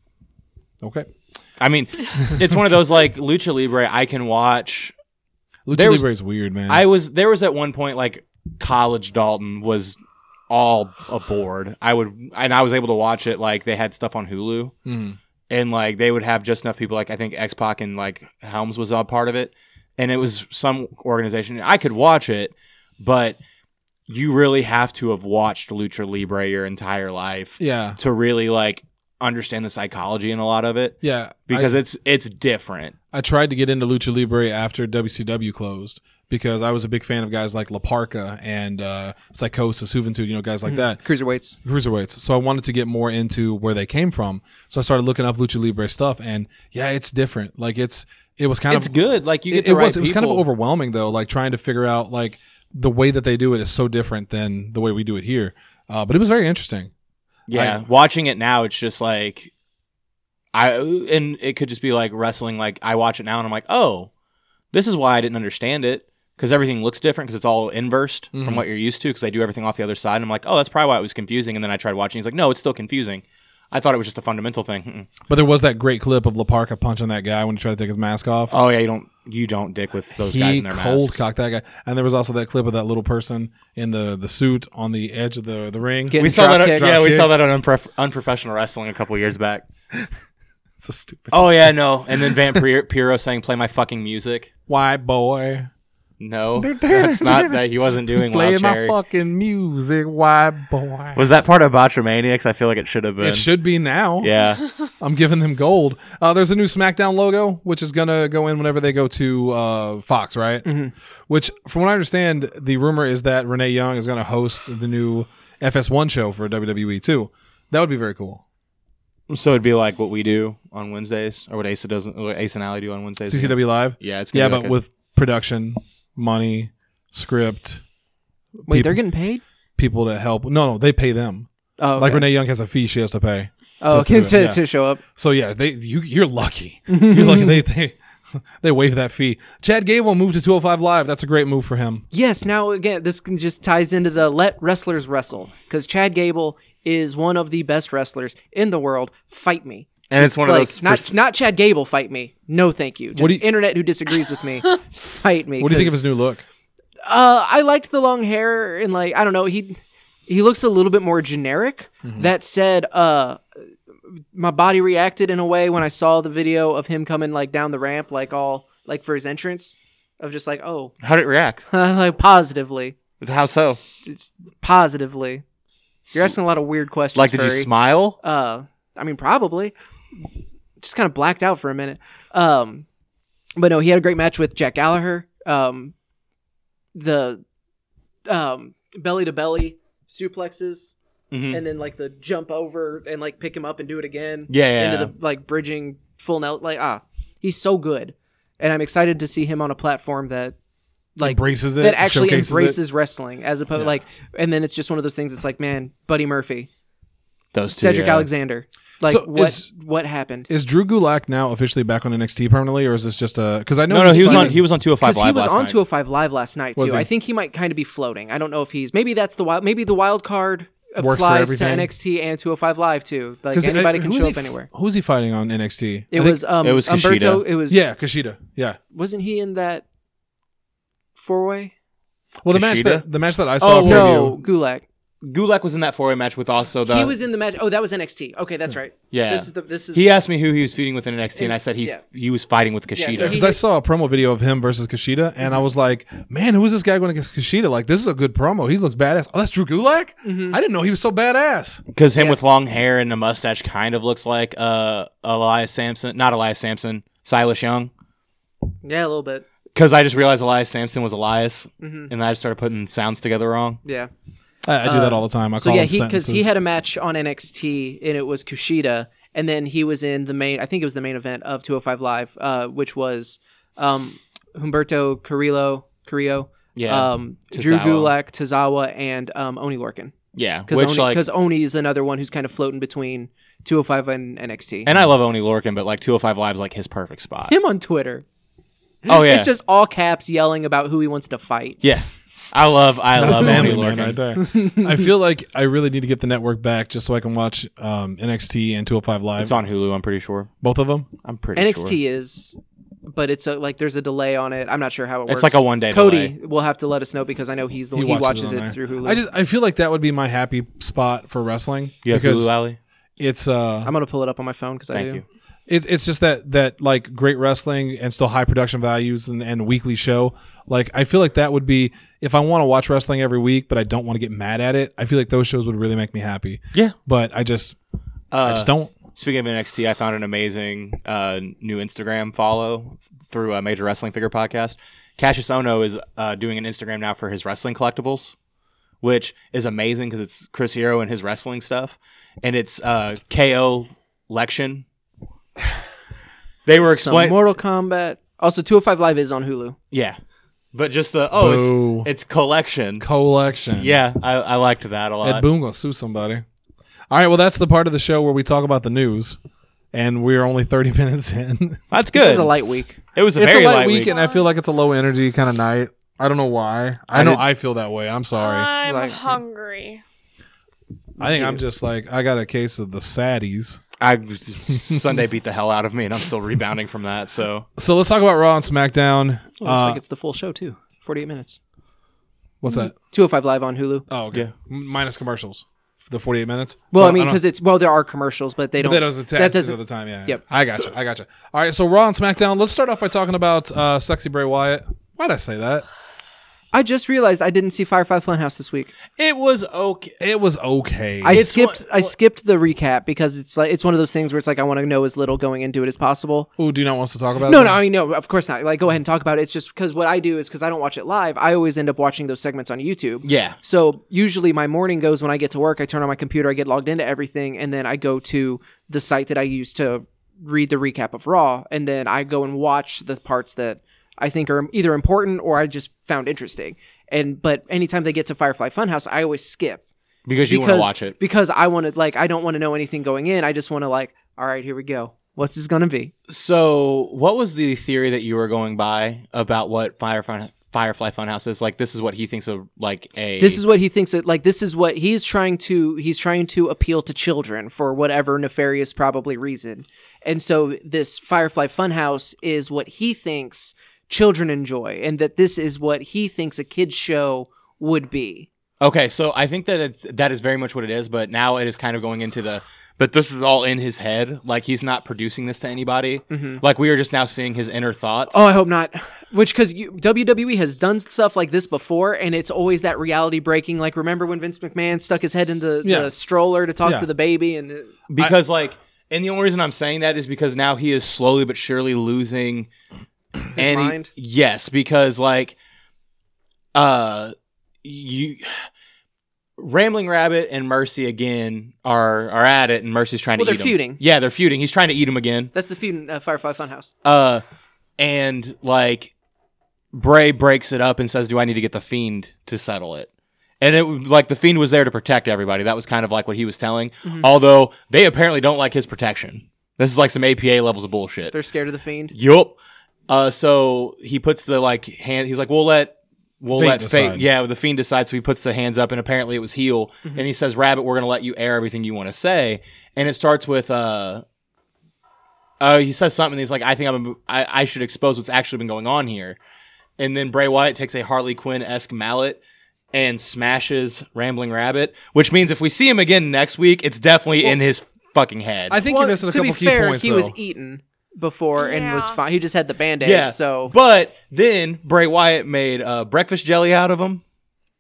Okay. I mean, it's one of those like Lucha Libre. I can watch. Lucha There was- Libre is weird, man. I was there was at one point like college Dalton was all aboard. I would and I was able to watch it. Like they had stuff on Hulu, Mhm. and like they would have just enough people. Like I think X Pac and like Helms was a part of it, and it was some organization. I could watch it, but you really have to have watched Lucha Libre your entire life Yeah. to really like understand the psychology in a lot of it. Yeah. Because I, it's it's different. I tried to get into Lucha Libre after W C W closed because I was a big fan of guys like La Parca and uh, Psychosis, Juventud, you know, guys like that. Cruiserweights. Cruiserweights. So I wanted to get more into where they came from. So I started looking up Lucha Libre stuff, and yeah, it's different. Like it's it was kind It's of good. Like you get it, the it right was it was kind of people. overwhelming though, like trying to figure out like the way that they do it is so different than the way we do it here. Uh, but it was very interesting. Yeah, I- watching it now, it's just like I and it could just be like wrestling. Like I watch it now, and I'm like, oh, this is why I didn't understand it because everything looks different because it's all inversed Mhm. from what you're used to. Because I do everything off the other side. And I'm like, oh, that's probably why it was confusing. And then I tried watching. He's like, no, it's still confusing. I thought it was just a fundamental thing. Mm-mm. But there was that great clip of La Parca punching that guy when he tried to take his mask off. Oh yeah, you don't you don't dick with those guys He in their cold masks. cocked that guy, and there was also that clip of that little person in the, the suit on the edge of the, the ring. Getting We saw drop that. kicked. Yeah, we Drop saw kicked. that on unprof- unprofessional wrestling a couple years back. It's so stupid. Oh yeah, no. And then Vampiro saying, "Play my fucking music." White boy. No, that's not that. He wasn't doing Play Wild my Cherry. fucking music, white boy. Was that part of Botchamaniacs? I feel like it should have been. It should be now. Yeah. I'm giving them gold. Uh, there's a new SmackDown logo, which is going to go in whenever they go to uh, Fox, right? Mm-hmm. Which, from what I understand, the rumor is that Renee Young is going to host the new F S one show for W W E, too. That would be very cool. So it'd be like what we do on Wednesdays, or what Asa doesn't, what Ace and Allie do on Wednesdays. C C W Live? Yeah, it's gonna Yeah, be but like a- with production, money, script, Wait, people- they're getting paid? people to help. No, no, they pay them. Oh, okay. Like Renee Young has a fee she has to pay. Oh, to- okay, to- to, yeah. to show up. So yeah, they you you're lucky. You're lucky they they they waive that fee. Chad Gable moved to two oh five Live. That's a great move for him. Yes, now again, this can just ties into the let wrestlers wrestle, because Chad Gable is one of the best wrestlers in the world. Fight me. And Just it's one of like, those not pers- not Chad Gable, fight me. No, thank you. Just What do you- internet who disagrees with me, fight me. What do you think of 'cause, his new look? Uh, I liked the long hair and like I don't know. He he looks a little bit more generic. Mm-hmm. That said, uh, my body reacted in a way when I saw the video of him coming like down the ramp, like all like for his entrance, of just like oh, How did it react? like positively, How so? it's positively. You're asking a lot of weird questions. Like, did you Furry. smile? Uh, I mean, probably. Just kind of blacked out for a minute. Um, but no, he had a great match with Jack Gallagher. Um, the um belly to belly suplexes, Mhm. and then like the jump over and like pick him up and do it again. Yeah, yeah, Into yeah. the like bridging full nelt. Like ah, he's so good, and I'm excited to see him on a platform that like Embraces it, that actually showcases it. embraces wrestling as opposed Yeah. like. And then it's just one of those things. It's like man, Buddy Murphy. Those two. Cedric yeah. Alexander. Like So what? is- what happened? Is Drew Gulak now officially back on N X T permanently, or is this just a? Because I know No, no, he's he was on. fighting- He was on two oh five Because Live he was last on night. two oh five Live last night too. Was he? I think he might kind of be floating. I don't know if he's maybe that's the wild. Maybe the wild card Works for applies to everything. N X T and two oh five Live too. Like 'Cause, uh, anybody can who's show he up f- anywhere. Who's he fighting on N X T? It I think- was um it was Umberto. Kushida. It was yeah, Kushida. Yeah. Wasn't he in that four way? Well, the match Kushida? that the match that I saw. Oh, No, preview- Gulak. Gulak was in that four-way match with also the. he was in the match. Oh, that was N X T. Okay, that's right. Yeah. This is the. This is. He asked me who he was feuding with in N X T, and I said he Yeah. he was fighting with Yeah, Kushida. so he- Because I saw a promo video of him versus Kushida, and I was like, "Man, who is this guy going against Kushida? Like, this is a good promo. He looks badass. Oh, that's Drew Gulak. Mm-hmm. I didn't know he was so badass. Because him Yeah. with long hair and a mustache kind of looks like uh, Elias Sampson. Not Elias Sampson. Silas Young. yeah, a little bit. Because I just realized Elias Sampson was Elias, Mm-hmm. and I just started putting sounds together wrong. Yeah. I, I do that all the time. I So call yeah, him he because he sentences. had a match on N X T and it was Kushida, and then he was in the main. I think it was the main event of two oh five Live, uh, which was um, Humberto Carrillo, Carrillo, Yeah. um, Drew Tozawa. Gulak, Tozawa, and um, Oni Lorcan. Yeah. Because Which, Oni, like, 'cause Oni is another one who's kind of floating between two oh five and N X T. and I love Oni Lorcan, but like two oh five Live's like his perfect spot. him on Twitter, Oh, yeah. it's just all caps yelling about who he wants to fight. Yeah. I love, I That's love Oni manly man Lorcan. right there. I feel like I really need to get the network back just so I can watch um, N X T and two oh five Live. It's on Hulu, I'm pretty sure. Both of them. I'm pretty N X T sure. is, but it's a like there's a delay on it. I'm not sure how it works. It's like a one-day Cody delay. will have to let us know because I know he's the He one he watches watches, it it, on there. through Hulu. I just I feel like that would be my happy spot for wrestling. You have because Hulu, Alley? it's uh I'm gonna pull it up on my phone because I Thank do. you. it's it's just that that like great wrestling and still high production values and, and weekly show. Like I feel like that would be if I want to watch wrestling every week, but I don't want to get mad at it. I feel like those shows would really make me happy. Yeah. But I just I Uh, just don't. Speaking of N X T, I found an amazing uh, new Instagram follow through a Major Wrestling Figure podcast. Cassius Ono is uh, doing an Instagram now for his wrestling collectibles, which is amazing because it's Chris Hero and his wrestling stuff. And it's uh, K O Lection. They were Some explaining. Mortal Kombat. Also, two oh five Live is on Hulu. Yeah. But just the, oh, Boo. it's, it's collection. Collection. Yeah, I, I liked that a lot. Ed Boon gonna sue somebody. All right, well that's the part of the show where we talk about the news, and we're only thirty minutes in. That's It good. was a light week. It was a It's very a light, light week, week. and I feel like it's a low energy kind of night. I don't know why. I, I know did- I feel that way. I'm sorry. I'm Like- hungry. I think I'm just like I got a case of the saddies. I Sunday beat the hell out of me, and I'm still rebounding from that. So So let's talk about Raw and SmackDown. Well, looks Uh, like it's the full show too. forty-eight minutes. what's that? two oh five Live on Hulu. Oh, okay. Yeah. M- Minus commercials for the forty-eight minutes. Well, So I mean, don't- because it's well, there are commercials, but they But don't. that doesn't that attach doesn't. to the time. Yeah. Yep. I got you. I got you. All right. So Raw and SmackDown. Let's start off by talking about uh, sexy Bray Wyatt. Why'd I say that? I just realized I didn't see Firefly Funhouse this week. It was okay. It was okay. I It's skipped. what- I skipped the recap because it's like it's one of those things where it's like I want to know as little going into it as possible. Ooh, do you not want us to talk about No, it? no, I mean no, of course not. Like, go ahead and talk about it. It's just because what I do is because I don't watch it live. I always end up watching those segments on YouTube. Yeah. So usually my morning goes when I get to work. I turn on my computer, I get logged into everything, and then I go to the site that I use to read the recap of Raw, and then I go and watch the parts that I think are either important or I just found interesting. And but anytime they get to Firefly Funhouse, I always skip Because you want to watch it. because I want to like I don't want to know anything going in. I just want to like, all right, here we go. What's this gonna be? So, what was the theory that you were going by about what Firefly Firefly Funhouse is? Like, this is what he thinks of, like a. This is what he thinks. That, like this is what he's trying to. He's trying to appeal to children for whatever nefarious probably reason. And so this Firefly Funhouse is what he thinks children enjoy, and that this is what he thinks a kid's show would be. Okay, so I think that it's that is very much what it is, but now it is kind of going into the. But this is all in his head. Like, he's not producing this to anybody. Mm-hmm. Like, we are just now seeing his inner thoughts. Oh, I hope not. Which, because W W E has done stuff like this before, and it's always that reality breaking. Like, remember when Vince McMahon stuck his head in the, Yeah. the stroller to talk Yeah. to the baby? And Because, like, and the only reason I'm saying that is because now he is slowly but surely losing his mind? Yes, because, like, uh, you. Rambling Rabbit and Mercy again are are at it, and Mercy's trying Well, to they're eat him. feuding. Yeah, they're feuding. He's trying to eat him again. that's the feud in uh, Firefly Funhouse. Uh, and like Bray breaks it up and says, "Do I need to get the Fiend to settle it?" And it like the Fiend was there to protect everybody. That was kind of like what he was telling. Mm-hmm. Although they apparently don't like his protection. This is like some A P A levels of bullshit. They're scared of the Fiend. Yup. Uh, so he puts the like hand. He's like, "We'll let." We'll Fate let decide. Fate, yeah, the Fiend decide. So he puts the hands up, and apparently it was heel. Mm-hmm. And he says, "Rabbit, we're gonna let you air everything you want to say." And it starts with, uh, uh, he says something. And he's like, "I think I'm, I, I should expose what's actually been going on here." And then Bray Wyatt takes a Harley Quinn esque mallet and smashes Rambling Rabbit, which means if we see him again next week, it's definitely in his fucking head. I think Well, you're missing a to couple be key fair, points, he though. was eaten before and was Yeah. fine. He just had the Band-Aid. yeah. So but then Bray Wyatt made uh, breakfast jelly out of him.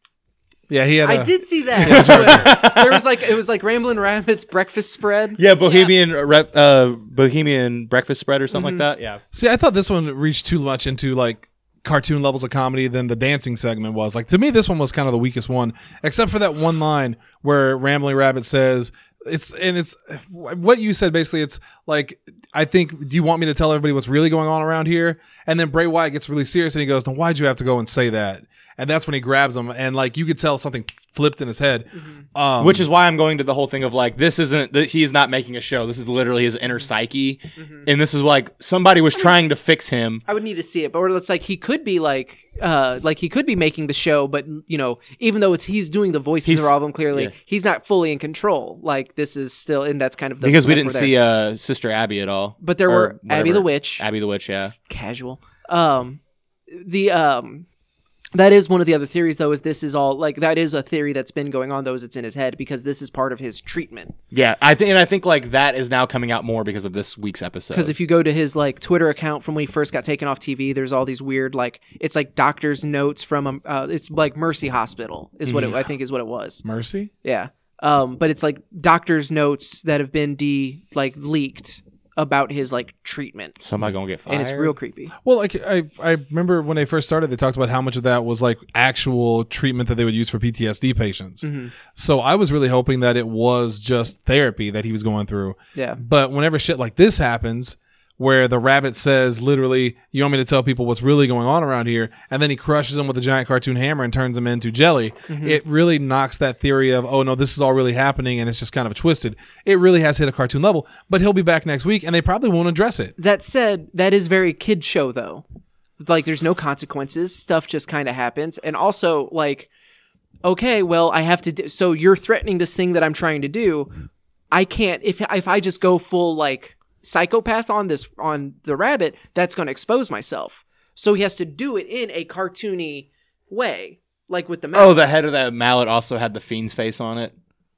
yeah, he had. I a- did see that. there was like it was like Ramblin' Rabbit's breakfast spread. Yeah, Bohemian Rep, uh, Bohemian breakfast spread or something like that. Yeah. See, I thought this one reached too much into like cartoon levels of comedy than the dancing segment was. Like, to me, this one was kind of the weakest one, except for that one line where Rambling Rabbit says, it's, and it's what you said basically. It's like, I think, do you want me to tell everybody what's really going on around here? And then Bray Wyatt gets really serious and he goes, then why'd you have to go and say that? And that's when he grabs him, and like you could tell something flipped in his head. Um, Which is why I'm going to the whole thing of like, this isn't, that he's not making a show. This is literally his inner psyche. And this is like, somebody was trying to fix him. I would need to see it, but or it's like he could be like, uh, like he could be making the show, but you know, even though it's he's doing the voices He's- of all of them clearly, yeah. he's not fully in control. Like this is still, and that's kind of the Because we didn't metaphor see there. uh, Sister Abby at all. But there Or were Abby whatever. the Witch, Abby the Witch, yeah. casual. Um, the um. That is one of the other theories, though, is this is all, like, that is a theory that's been going on, though, is it's in his head, because this is part of his treatment. Yeah, I think, and I think like that is now coming out more because of this week's episode. Because if you go to his, like, Twitter account from when he first got taken off T V, there's all these weird, like, it's like doctor's notes from, um, uh, it's like Mercy Hospital, is what it, I think is what it was. Mercy. Yeah. Um, but it's like doctor's notes that have been de, like, leaked about his, like, treatment. somebody gonna get fired, And it's real creepy. Well, like I, I remember when they first started, they talked about how much of that was like actual treatment that they would use for P T S D patients. So I was really hoping that it was just therapy that he was going through. Yeah. But whenever shit like this happens, where the rabbit says literally, "You want me to tell people what's really going on around here?" and then he crushes them with a giant cartoon hammer and turns them into jelly, it really knocks that theory of, oh no, this is all really happening and it's just kind of twisted. It really has hit a cartoon level. But he'll be back next week and they probably won't address it. That said, that is very kid show though. Like there's no consequences. Stuff just kind of happens. And also like, okay, well I have to do, so you're threatening this thing that I'm trying to do. I can't, if, if I just go full like psychopath on this, on the rabbit, that's going to expose myself. So he has to do it in a cartoony way. Like with the Oh, mouth. the head of that mallet also had the Fiend's face on it.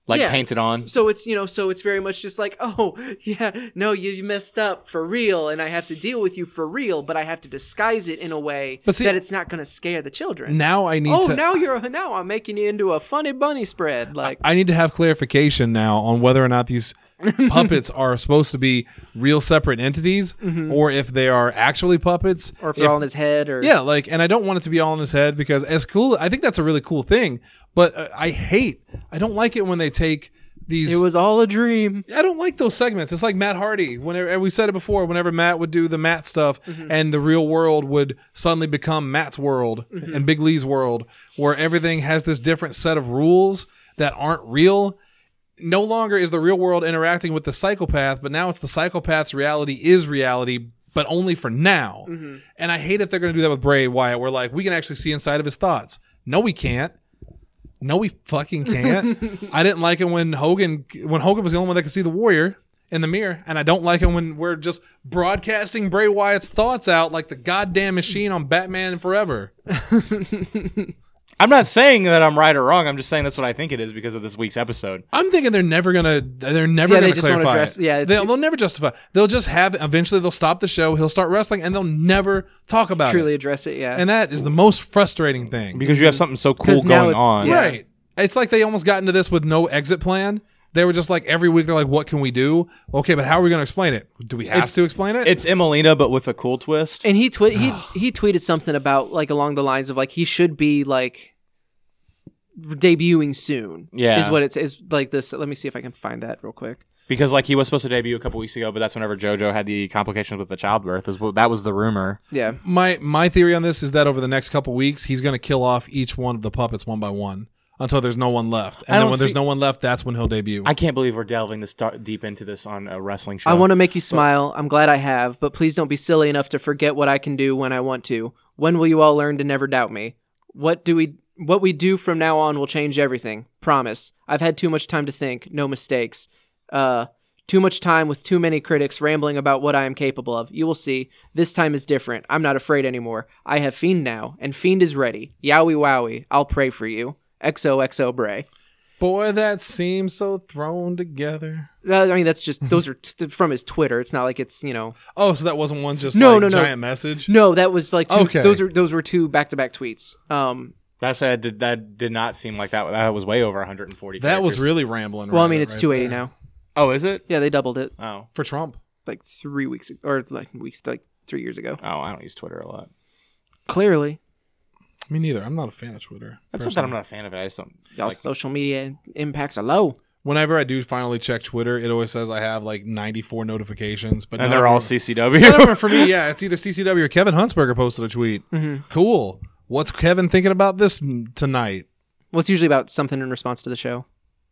like Yeah. painted on. So it's, you know, so it's very much just like, oh, yeah, no, you, you messed up for real, and I have to deal with you for real, but I have to disguise it in a way But see- that it's not going to scare the children. Now I need oh, to. now you're now I'm making you into a funny bunny spread. Like, I need to have clarification now on whether or not these puppets are supposed to be real separate entities, or if they are actually puppets, or if they're all in his head, or yeah, like, and I don't want it to be all in his head because as cool, I think that's a really cool thing. But uh, I hate, I don't like it when they take these. it was all a dream. I don't like those segments. It's like Matt Hardy. Whenever and we said it before, whenever Matt would do the Matt stuff, and the real world would suddenly become Matt's world and Big Lee's world, where everything has this different set of rules that aren't real. No longer is the real world interacting with the psychopath, but now it's the psychopath's reality is reality, but only for now. And I hate if they're going to do that with Bray Wyatt, where like we can actually see inside of his thoughts. No, we can't. No, we fucking can't. I didn't like it when Hogan when Hogan was the only one that could see the Warrior in the mirror, and I don't like it when we're just broadcasting Bray Wyatt's thoughts out like the goddamn machine on Batman Forever. I'm not saying that I'm right or wrong. I'm just saying that's what I think it is because of this week's episode. I'm thinking they're never gonna they're never Yeah, they gonna just won't clarify address- it. yeah, it's- they'll, they'll never justify. They'll just have eventually they'll stop the show. He'll start wrestling, and they'll never talk about Truly it. address it, yeah. And that is the most frustrating thing. Because you have something so cool 'Cause now going it's- on. yeah. Right. It's like they almost got into this with no exit plan. They were just like every week they're like, "What can we do?" Okay, but how are we going to explain it? Do we have It's- to explain it? It's Emelina, but with a cool twist. And he twi- he he tweeted something about like along the lines of like he should be like debuting soon. Yeah. is what it's is like this. Let me see if I can find that real quick. Because like he was supposed to debut a couple weeks ago, but that's whenever JoJo had the complications with the childbirth. Is what- That was the rumor. Yeah, my my theory on this is that over the next couple weeks, he's going to kill off each one of the puppets one by one until there's no one left. And I then don't when there's see- no one left, that's when he'll debut. I can't believe we're delving this dar- deep into this on a wrestling show. I want to make you smile. I'm glad I have, but please don't be silly enough to forget what I can do when I want to. When will you all learn to never doubt me? What do we what we do from now on will change everything. Promise. I've had too much time to think, no mistakes. Uh too much time with too many critics rambling about what I am capable of. You will see. This time is different. I'm not afraid anymore. I have Fiend now, and Fiend is ready. Yowie wowie. I'll pray for you. X O X O Bray. Boy, that seems so thrown together. Uh, I mean, that's just those are t- from his Twitter. It's not like it's, you know. Oh, so that wasn't one just No, like no, no. giant message? No, that was like two, Okay. those are those were two back to back tweets. Um, That said, did, that did not seem like that. That was way over one hundred forty. That was characters. really rambling. well, I right- mean, it's right two eighty there. now. Oh, is it? Yeah, they doubled it Oh, For Trump. like three weeks ag- or like weeks like three years ago. oh, I don't use Twitter a lot. Clearly, Me neither. I'm not a fan of Twitter. That's not that I'm not a fan of it. I just don't. y'all Like, social media impacts are low. Whenever I do finally check Twitter, it always says I have like ninety-four notifications, but and none they're of all them- C C W. none of them are for me. Yeah, it's either C C W or Kevin Huntsberger posted a tweet. Cool. What's Kevin thinking about this tonight? Well, it's usually about something in response to the show.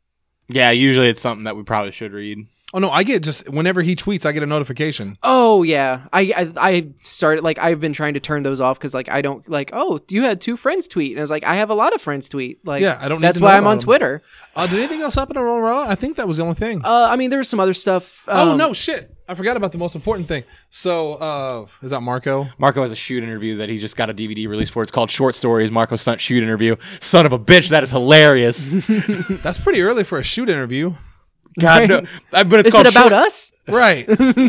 Yeah, usually it's something that we probably should read. Oh no, I get just whenever he tweets, I get a notification. Oh yeah, I I, I started like I've been trying to turn those off because like I don't like oh you had two friends tweet and I was like I have a lot of friends tweet like Yeah, I don't need that's to why know I'm on about 'em. Twitter. Uh, did anything else happen to Raw Raw? I think that was the only thing. Uh, I mean there was some other stuff. oh um, no, shit! I forgot about the most important thing. So, uh, is that Marco? Marco has a shoot interview that he just got a D V D release for. It's called Short Stories, Marco Stunt Shoot Interview. Son of a bitch, that is hilarious. That's pretty early for a shoot interview. God, no. Uh, but it's Is called it about Short- us? Right.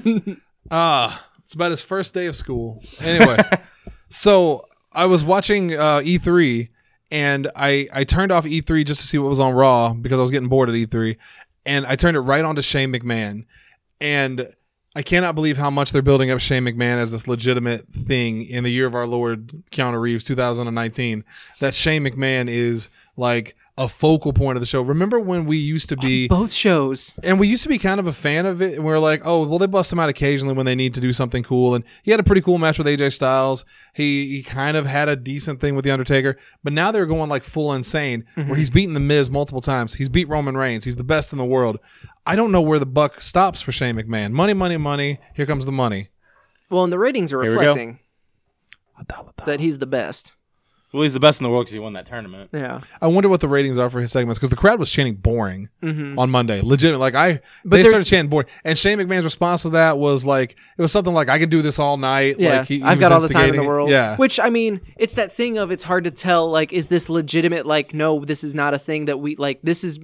Ah, it's about his first day of school. Anyway, so I was watching uh, E three, and I I turned off E three just to see what was on Raw because I was getting bored at E three, and I turned it right on to Shane McMahon, and I cannot believe how much they're building up Shane McMahon as this legitimate thing in the year of our Lord Keanu Reeves, two thousand nineteen. That Shane McMahon is like a focal point of the show. Remember when we used to be Both shows. and we used to be kind of a fan of it, and we are like, oh, well, they bust him out occasionally when they need to do something cool. And he had a pretty cool match with A J Styles. He he kind of had a decent thing with The Undertaker. But now they're going like full insane, where he's beaten The Miz multiple times. He's beat Roman Reigns. He's the best in the world. I don't know where the buck stops for Shane McMahon. Money, money, money. Here comes the money. Well, and the ratings are Here we go. reflecting that he's the best. Well, he's the best in the world because he won that tournament. Yeah. I wonder what the ratings are for his segments, because the crowd was chanting boring on Monday. Legitimate. Like, I, But they there's- started chanting boring. And Shane McMahon's response to that was like, it was something like, I could do this all night. Yeah, Like, he, he I've was got all the time in the instigating it. world. Yeah. Which, I mean, it's that thing of it's hard to tell, like, is this legitimate? Like, no, this is not a thing that we, like, this is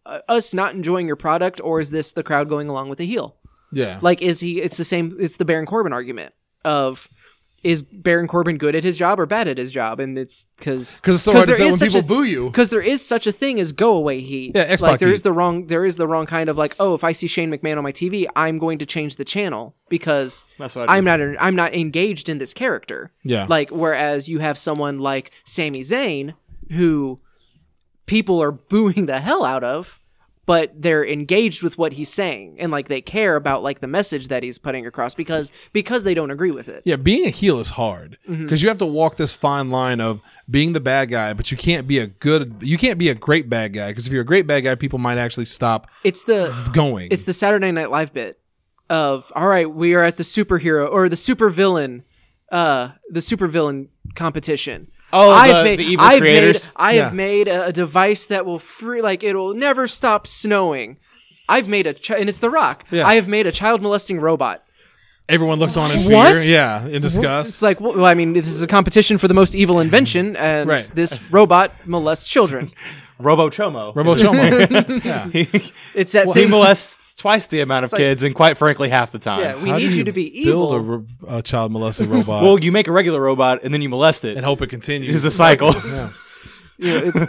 uh, us not enjoying your product, or is this the crowd going along with the heel? Yeah. Like, is he? It's the same. It's the Baron Corbin argument of. Is Baron Corbin good at his job or bad at his job? And it's because Because it's so hard to tell when people boo you. Because there is such a thing as go away heat. Yeah, Xbox like there heat. is the wrong there is the wrong kind of like, oh, if I see Shane McMahon on my T V, I'm going to change the channel because That's what I I'm do. not I'm not engaged in this character. Yeah. Like whereas you have someone like Sami Zayn who people are booing the hell out of, but they're engaged with what he's saying and like they care about like the message that he's putting across because because they don't agree with it. Yeah, being a heel is hard because Mm-hmm. you have to walk this fine line of being the bad guy, but you can't be a good, you can't be a great bad guy because if you're a great bad guy, people might actually stop It's the going. It's the Saturday Night Live bit of all right, we are at the superhero or the supervillain, uh, the supervillain competition. Oh, I've the- made, the evil I've creators? made, I Yeah. have made a, a device that will free, like it'll never stop snowing. I've made a, chi- and it's The Rock. Yeah. I have made a child molesting robot. Everyone looks on in fear. What? Yeah, in disgust. It's like, well, I mean, this is a competition for the most evil invention, and Right. this robot molests children. Robo Chomo. Robo Chomo. Yeah. he It's that he thing. molests twice the amount of like- kids, and quite frankly, half the time. Yeah, we How need do you to be evil. Build a, ro- a child molesting robot Well, you make a regular robot, and then you molest it. and hope it continues. It's a cycle. Yeah. You know, it's-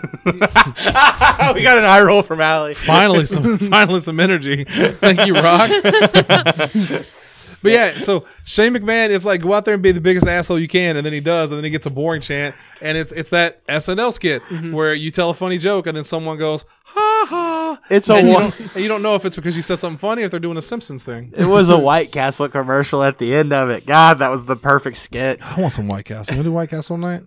We got an eye roll from Allie. Finally, some finally some energy. Thank you, Rock. But yeah, so Shane McMahon is like go out there and be the biggest asshole you can, and then he does, and then he gets a boring chant, and it's it's that S N L skit Mm-hmm. where you tell a funny joke, and then someone goes ha ha. It's a and you, wa- don't, and you don't know if it's because you said something funny or if they're doing a Simpsons thing. It was a White Castle commercial at the end of it. God, that was the perfect skit. I want some White Castle. You want to do White Castle night?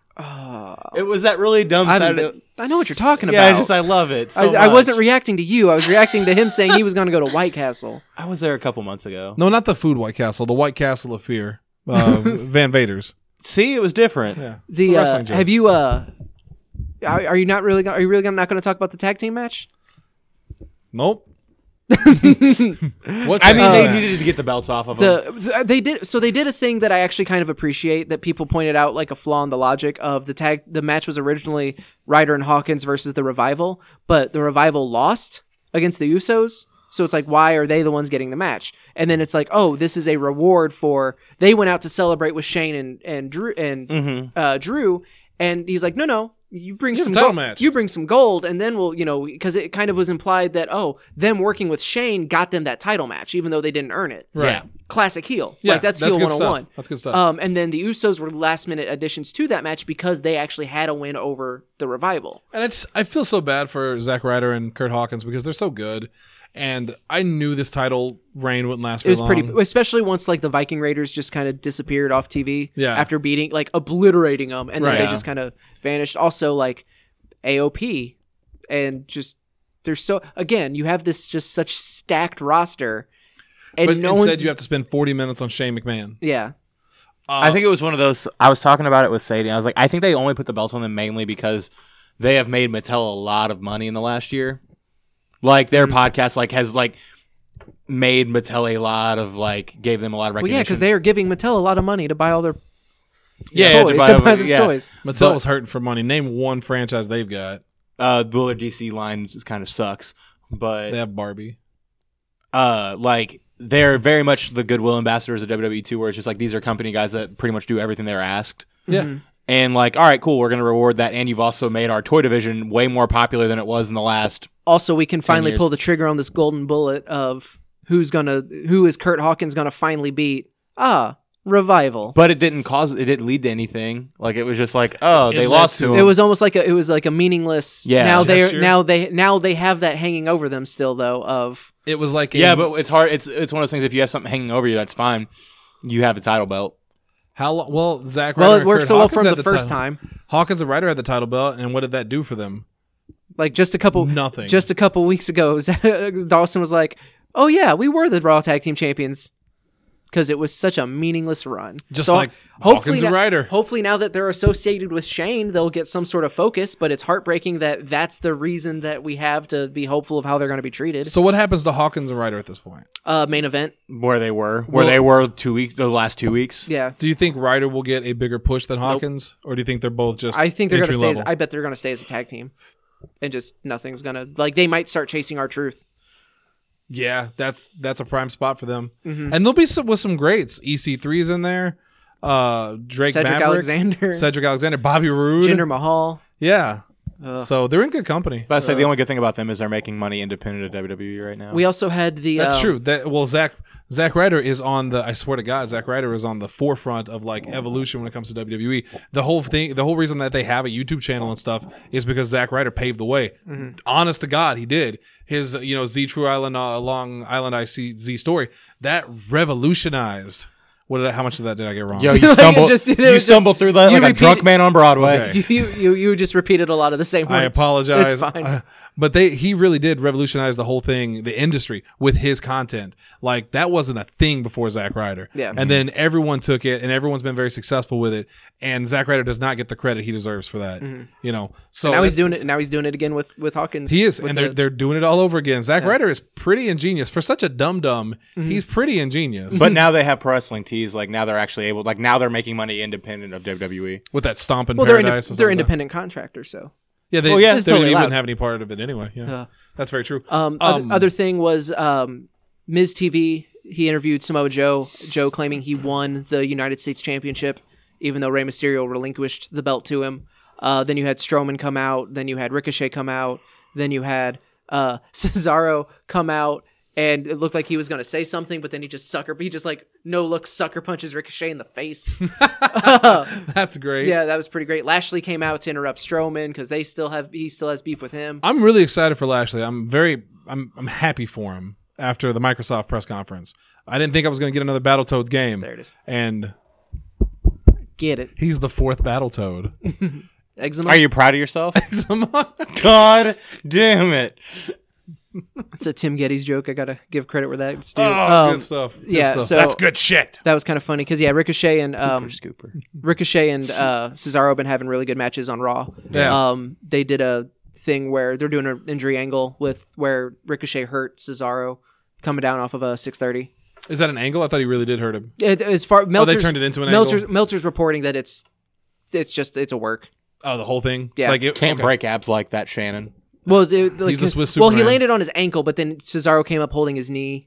It was that really dumb I, haven't Saturday. been- I know what you're talking Yeah, I about. just I love it. So I, I much. wasn't reacting to you. I was reacting to him saying he was going to go to White Castle. I was there a couple months ago. No, not the food White Castle. The White Castle of Fear. Uh, Van Vader's. See, it was different. Yeah. It's a The uh, wrestling joke. have you uh, are, are you not really gonna, are you really gonna, not going to talk about the tag team match? Nope. What's I mean, that? they Uh, needed to get the belts off of them. The they did so they did a thing that I actually kind of appreciate that people pointed out like a flaw in the logic of the tag. The match was originally Ryder and Hawkins versus the Revival, but the Revival lost against the Usos. So it's like, why are they the ones getting the match? And then it's like, oh, this is a reward for they went out to celebrate with Shane and and Drew and uh, Drew, and he's like, no, no, you bring You have some a title gold. match. You bring some gold, and then we'll, you know, because it kind of was implied that oh, them working with Shane got them that title match, even though they didn't earn it. Right. Yeah. Classic heel. Yeah, like that's, that's heel good one oh one. stuff. That's good stuff. Um, and then the Usos were last minute additions to that match because they actually had a win over the Revival. And it's I feel so bad for Zack Ryder and Kurt Hawkins because they're so good. And I knew this title reign wouldn't last It very was long. pretty, especially once like the Viking Raiders just kind of disappeared off T V. Yeah. After beating, like obliterating them, and then Right. they Yeah. just kind of vanished. Also, like A O P, and just there's so again, you have this just such stacked roster, and But no instead, one's you have to spend forty minutes on Shane McMahon. yeah. I think it was one of those. I was talking about it with Sadie. I was like, I think they only put the belts on them mainly because They have made Mattel a lot of money in the last year. Like their podcast, like has like made Mattel a lot of like gave them a lot of Well, recognition. yeah, because they are giving Mattel a lot of money to buy all their yeah, toys, to buy, to over- buy the yeah. toys. Mattel But- was hurting for money. Name one franchise they've got. Uh, well, their D C line kind of sucks, but They have Barbie. uh, like they're very much the goodwill ambassadors of W W E too, where it's just like these are company guys that pretty much do everything they're asked. Yeah. And like, all right, cool, we're gonna reward that, and you've also made our toy division way more popular than it was in the last. Also, we can finally years. pull the trigger on this golden bullet of who's gonna who is Kurt Hawkins gonna finally beat? Ah, Revival. But it didn't cause, it didn't lead to anything. Like it was just like, oh, It they led lost to- to It him. was almost like a it was like a meaningless. Yeah. Now they Gesture. now they now they have that hanging over them still though of It was like a, yeah, but it's hard. It's it's one of those things. If you have something hanging over you, that's fine. You have a title belt. how lo- well Zack Ryder well it and worked Kurt so well Hawkins from had the first title. time. Hawkins and Ryder had the title belt, and what did that do for them? Like just a couple Nothing. Just a couple weeks ago, Dawson was like, "Oh yeah, we were the Raw Tag Team Champions." Because it was such a meaningless run. Just So like hopefully Hawkins and now- Ryder. Hopefully now that they're associated with Shane, they'll get some sort of focus. But it's heartbreaking that that's the reason that we have to be hopeful of how they're going to be treated. So what happens to Hawkins and Ryder at this point? Uh, main event, Where they were, where Well- they were two weeks, the last two weeks. yeah. Do you think Ryder will get a bigger push than Hawkins, or do you think they're both just? I think they're going to entry stay. As, level? I bet they're going to stay as a tag team. and just nothing's gonna like. They might start chasing R-Truth. Yeah, that's that's a prime spot for them, Mm-hmm. and there'll be some with some greats. E C three's in there. Uh, Drake Cedric Maverick, Alexander, Cedric Alexander, Bobby Roode. Jinder Mahal. Yeah. Ugh. So they're in good company. But I say the only good thing about them is they're making money independent of W W E right now. We also had the. That's um, true. That well, Zach Zack Ryder is on the. I swear to God, Zack Ryder is on the forefront of like evolution when it comes to W W E. The whole thing, the whole reason that they have a YouTube channel and stuff is because Zack Ryder paved the way. Mm-hmm. Honest to God, he did. His you know Z True Island, uh, Long Island I C Z story that revolutionized. What did I, how much of that did I get wrong? Yo, Like, you it stumbled. just- it you was stumbled just- through that you like a drunk repeated- man on Broadway. Okay. You, you you you just repeated a lot of the same words. I apologize. It's fine. Uh, but they he really did revolutionize the whole thing, the industry, with his content. Like that wasn't a thing before Zack Ryder. Yeah. And then everyone took it, and everyone's been very successful with it. And Zack Ryder does not get the credit he deserves for that. You know. So And now he's it's- doing it. Now he's doing it again with with Hawkins. He is, with and they're the- they're doing it all over again. Zack Ryder is pretty ingenious for such a dum dum. Mm-hmm. He's pretty ingenious. But now they have pro wrestling tees. Like now they're actually able. Like now they're making money independent of W W E. with that stomp in well, they're, paradise, inde- and stuff they're like that. independent contractors, so. Yeah, they, Well, yeah, they it's totally wouldn't even allowed. have any part of it anyway. Yeah, Yeah. that's very true. Um, other, other thing was um, Miz T V. He interviewed Samoa Joe. Joe claiming he won the United States Championship, even though Rey Mysterio relinquished the belt to him. Uh, then you had Strowman come out. Then you had Ricochet come out. Then you had uh, Cesaro come out, and it looked like he was going to say something, but then he just sucker. He just like no look sucker punches Ricochet in the face. That's great. Yeah, that was pretty great. Lashley came out to interrupt Strowman because they still have he still has beef with him. I'm really excited for Lashley. I'm very, I'm, I'm happy for him after the Microsoft press conference. I didn't think I was going to get another Battletoads game. There it is. And Get it? he's the fourth Battletoad. Eczema. Are you proud of yourself? Eczema. God damn it! It's a Tim Geddes joke. I gotta give credit where that's due. Oh, Um, good stuff. Good yeah, stuff. so- that's good shit. That was kind of funny because yeah, Ricochet and um, Scooper. Ricochet and uh, Cesaro have been having really good matches on Raw. Yeah. Um, they did a thing where they're doing an injury angle with where Ricochet hurt Cesaro coming down off of a six thirty. Is that an angle? I thought he really did hurt him. It, as far Meltzer's, turned it into an Meltzer's, angle? Meltzer's reporting that it's it's just it's a work. Oh, the whole thing. Yeah. Like it Can't okay. break abs like that, Shannon. Well, it, it, like, He's the Swiss well, he Superman. landed on his ankle, but then Cesaro came up holding his knee,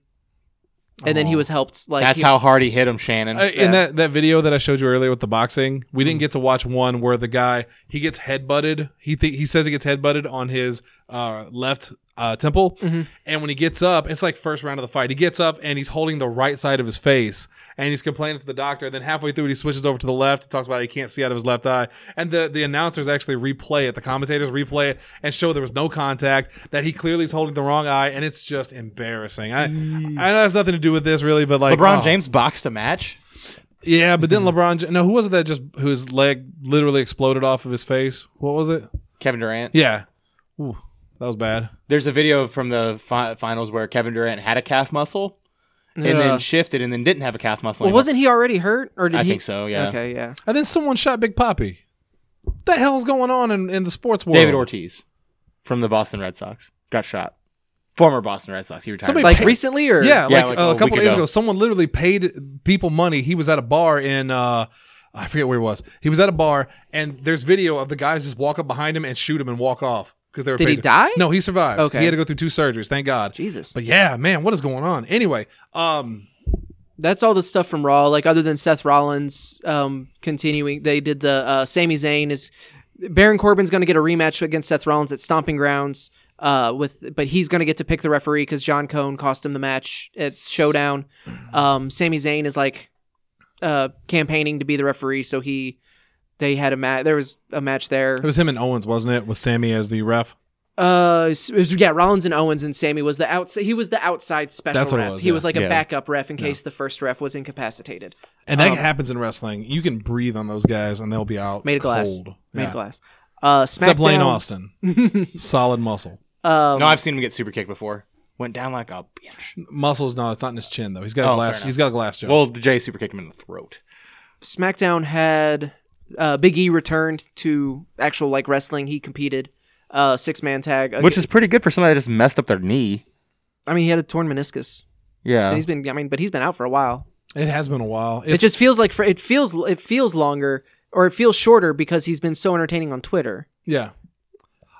and then he was helped. Like That's he- how hard he hit him, Shannon. Uh, Yeah. in that, that video that I showed you earlier with the boxing, we didn't get to watch one where the guy he gets headbutted. He th- he says he gets headbutted on his uh, left uh, temple, and when he gets up, it's like first round of the fight. He gets up and he's holding the right side of his face, and he's complaining to the doctor. Then halfway through, it, he switches over to the left. He talks about how he can't see out of his left eye, and the the announcers actually replay it. The commentators replay it and show there was no contact. That he clearly is holding the wrong eye, and it's just embarrassing. I I know it has nothing to do with this really, but like LeBron oh. James boxed a match. Yeah, but then LeBron. J- No, who was it that just whose leg literally exploded off of his face? What was it? Kevin Durant. Yeah, Ooh, that was bad. There's a video from the fi- finals where Kevin Durant had a calf muscle and then Yeah. shifted and then didn't have a calf muscle. Well, anymore. wasn't he already hurt? Or did I he? think so, yeah. Okay, yeah. And then someone shot Big Papi. What the hell's going on in, in the sports world? David Ortiz from the Boston Red Sox got shot. Former Boston Red Sox. He retired. Somebody Like pay- recently, or Yeah, Yeah, like, like uh, a a couple week days ago. ago, someone literally paid people money. He was at a bar in. Uh, I forget where he was. He was at a bar, and there's video of the guys just walk up behind him and shoot him and walk off because they were. Did he paid- die? No, he survived. Okay. He had to go through two surgeries. Thank God. Jesus. But yeah, man, what is going on? Anyway, um. That's all the stuff from Raw. Like other than Seth Rollins um, continuing, they did the uh, Sami Zayn is Baron Corbin's going to get a rematch against Seth Rollins at Stomping Grounds. Uh, with but he's going to get to pick the referee because John Cone cost him the match at Showdown. Um, Sami Zayn is like uh, campaigning to be the referee, so he they had a match. There was a match there. It was him and Owens, wasn't it? With Sammy as the ref. Uh, it was, yeah, Rollins and Owens, and Sammy was the outside. He was the outside special That's what it ref. was, he yeah. was like a Yeah. backup ref in case the first ref was incapacitated. And that Um, happens in wrestling. You can breathe on those guys, and they'll be out Made of glass. cold. Made Yeah. of glass. Uh, Except Lane SmackDown- Austin, solid muscle. Um, No, I've seen him get super kicked before. Went down like a bitch. Muscles, no, it's not in his chin though. He's got a Oh, fair glass. enough. He's got a glass jaw. Well, Jay super kicked him in the throat. SmackDown had uh, Big E returned to actual like wrestling. He competed uh, six man tag, Which is pretty good for somebody that just messed up their knee. I mean, he had a torn meniscus. Yeah. And he's been. I mean, but he's been out for a while. it has been a while. It It's just feels like for, it feels it feels longer or it feels shorter because he's been so entertaining on Twitter. yeah.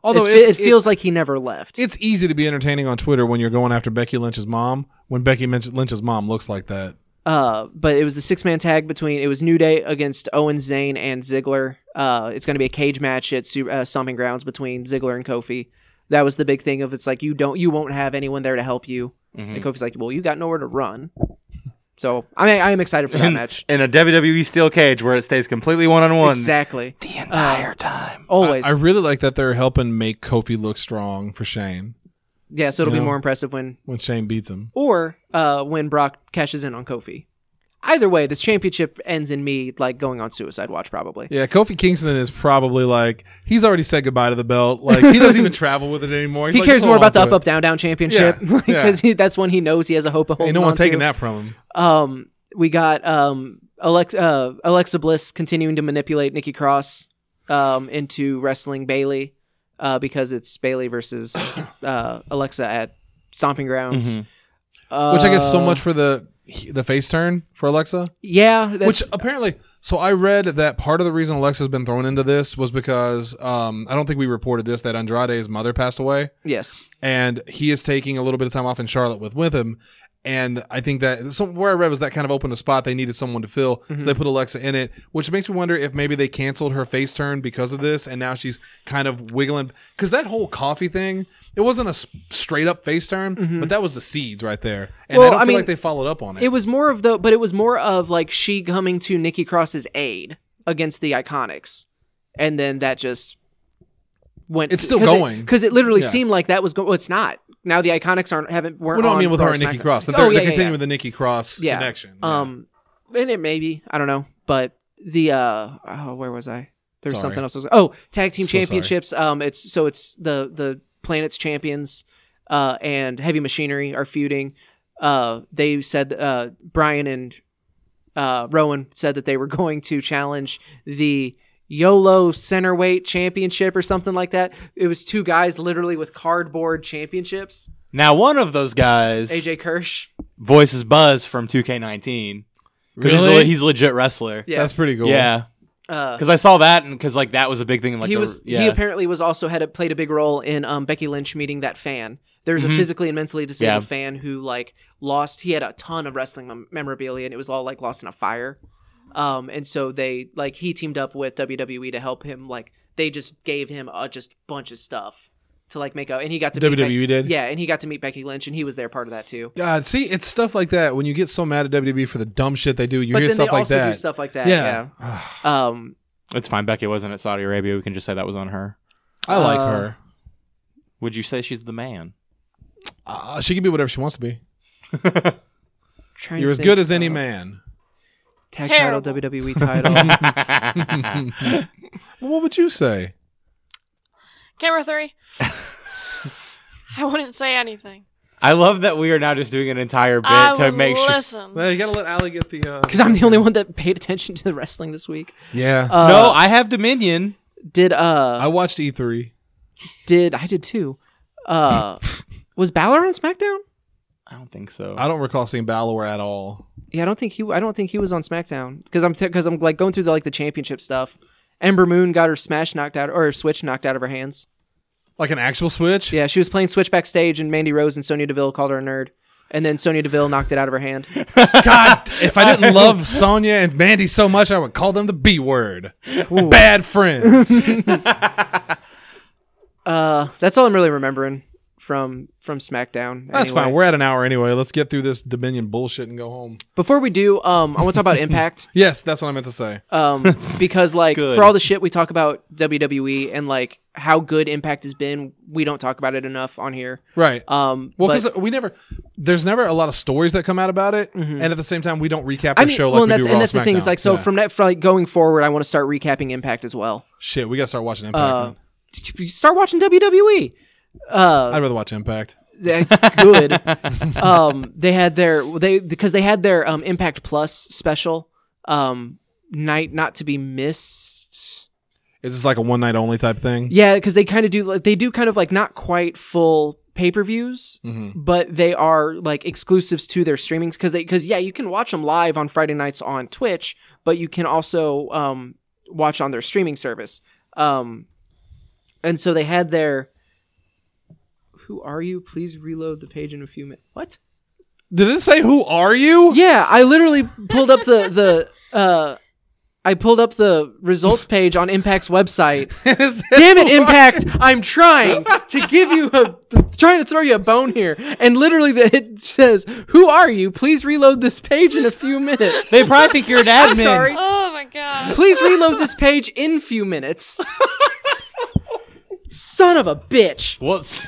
Although It's- it's, it feels it's, like he never left. it's easy to be entertaining on Twitter when you're going after Becky Lynch's mom. When Becky Lynch's mom looks like that. Uh, but it was the six man tag between it was New Day against Owen, Zayn, and Ziggler. Uh, it's going to be a cage match at Su- uh, Stomping Grounds between Ziggler and Kofi. That was the big thing of it's like you don't you won't have anyone there to help you. Mm-hmm. And Kofi's like, well, you got nowhere to run. So I mean, I am excited for that in, match. in a W W E steel cage where it stays completely one on one Exactly, the entire time. always. I really like that they're helping make Kofi look strong for Shane yeah, so it'll you be know. more impressive when when Shane beats him. or uh, when Brock cashes in on Kofi. Either way, this championship ends in me like going on suicide watch probably. Yeah, Kofi Kingston is probably like he's already said goodbye to the belt. Like he doesn't even travel with it anymore. He's He like, cares just more hold about the on up, to up, down, down championship Yeah, because yeah. that's one he knows he has a hope of it. Ain't holding no one on taking to. that from him. Um, we got um Alexa uh, Alexa Bliss continuing to manipulate Nikki Cross um into wrestling Bailey uh because it's Bailey versus uh Alexa at Stomping Grounds. Mhm. Uh, Which I guess so much for the the face turn for Alexa. Yeah, that's, Which apparently, so I read that part of the reason Alexa's been thrown into this was because um, I don't think we reported this that Andrade's mother passed away, yes. and he is taking a little bit of time off in Charlotte with with him. And I think that so where I read was that kind of opened a spot they needed someone to fill, Mm-hmm. so they put Alexa in it, which makes me wonder if maybe they canceled her face turn because of this, and now she's kind of wiggling because that whole coffee thing, it wasn't a s- straight up face turn, but that was the seeds right there, and Well, I don't I feel mean, like they followed up on it. It was more of the, but it was more of like she coming to Nikki Cross's aid against the Iconics, and then that just went. It's still cause going. because it, literally Yeah. seemed like that was going. Well, it's not. Now the Iconics aren't haven't weren't. Well, no, I on mean with her Raw and or Nikki SmackDown. Cross, that Oh, they're, yeah, they're yeah, continuing yeah. with the Nikki Cross Yeah. connection. Yeah. Um, and it maybe I don't know, but the uh, oh, where was I? There's Sorry. something else. I was- Oh, tag team So sorry. championships. Um, it's so it's the the Planet's champions, uh, and Heavy Machinery are feuding. Uh, they said uh Brian and uh Rowan said that they were going to challenge the YOLO Centerweight Championship or something like that. It was two guys literally with cardboard championships. Now, one of those guys A J Kirsch. voices Buzz from two K nineteen. Because he's, Really? a, he's a legit wrestler. Yeah. That's pretty cool. Yeah. Uh, Because I saw that, and because like that was a big thing. In, like he the- was yeah. he apparently was also had a, played a big role in um, Becky Lynch meeting that fan. There's Mhm. a physically and mentally disabled Yeah. fan who like lost. He had a ton of wrestling mem- memorabilia, and it was all like lost in a fire. Um, and so they like he teamed up with W W E to help him. Like they just gave him a just bunch of stuff to like make out, and he got to meet W W E Becky- did? yeah, and he got to meet Becky Lynch, and he was there part of that too. God, see, it's stuff like that. When you get so mad at W W E for the dumb shit they do, you But hear then they stuff like also that. do stuff like that. Yeah. Yeah. Um, It's fine. Becky wasn't at Saudi Arabia. We can just say that was on her. I like Uh, her. Would you say she's the man? Uh, she can be whatever she wants to be. trying You're to as think good as any of- man. Tag Terrible. title, W W E title. Well, what would you say? Camera three. I wouldn't say anything. I love that we are now just doing an entire bit I to would make sure. listen. Well, you gotta let Allie get the. Uh, Because I'm the only one that paid attention to the wrestling this week. yeah, Uh, No, I have Dominion. Did uh I watched E three. did I did too. Uh was Balor on SmackDown? I don't think so. I don't recall seeing Balor at all. Yeah, I don't think he I don't think he was on SmackDown because I'm because I'm like going through the like the championship stuff. Ember Moon got her smash knocked out or her switch knocked out of her hands. Like an actual switch. Yeah, she was playing Switch backstage and Mandy Rose and Sonya Deville called her a nerd. And then Sonya Deville knocked it out of her hand. God, if I didn't love Sonya and Mandy so much, I would call them the B word. Bad friends. Uh that's all I'm really remembering from from SmackDown. That's anyway. fine. We're at an hour anyway. Let's get through this Dominion bullshit and go home. Before we do, um I want to talk about Impact. Yes, that's what I meant to say. Um, because like Good. for all the shit we talk about W W E and like how good Impact has been, we don't talk about it enough on here. Right. Um, Well, but- because we never, there's never a lot of stories that come out about it, and at the same time, we don't recap the I mean, show like well, we and that's do and Raw, that's the thing. Is SmackDown. like so Yeah. from that for like going forward, I want to start recapping Impact as well. Shit, we gotta start watching Impact. Uh, then. start watching W W E. Uh, I'd rather watch Impact. That's good. um, they had their they because they had their um Impact Plus special. Um, night not to be missed. Is this like a one night only type thing? Yeah, because they kind of do like they do kind of like not quite full pay per views, Mhm. but they are like exclusives to their streamings because they because yeah you can watch them live on Friday nights on Twitch, but you can also um watch on their streaming service. Um, and so they had their. Who are you? Please reload the page in a few minutes. What? Did it say who are you? Yeah, I literally pulled up the the. Uh, I pulled up the results page on Impact's website. Damn it, Impact! I'm trying to give you a, trying to throw you a bone here, and literally the, it says, "Who are you? Please reload this page in a few minutes." They probably think you're an admin. I'm sorry. Oh my god. Please reload this page in few minutes. Son of a bitch. What's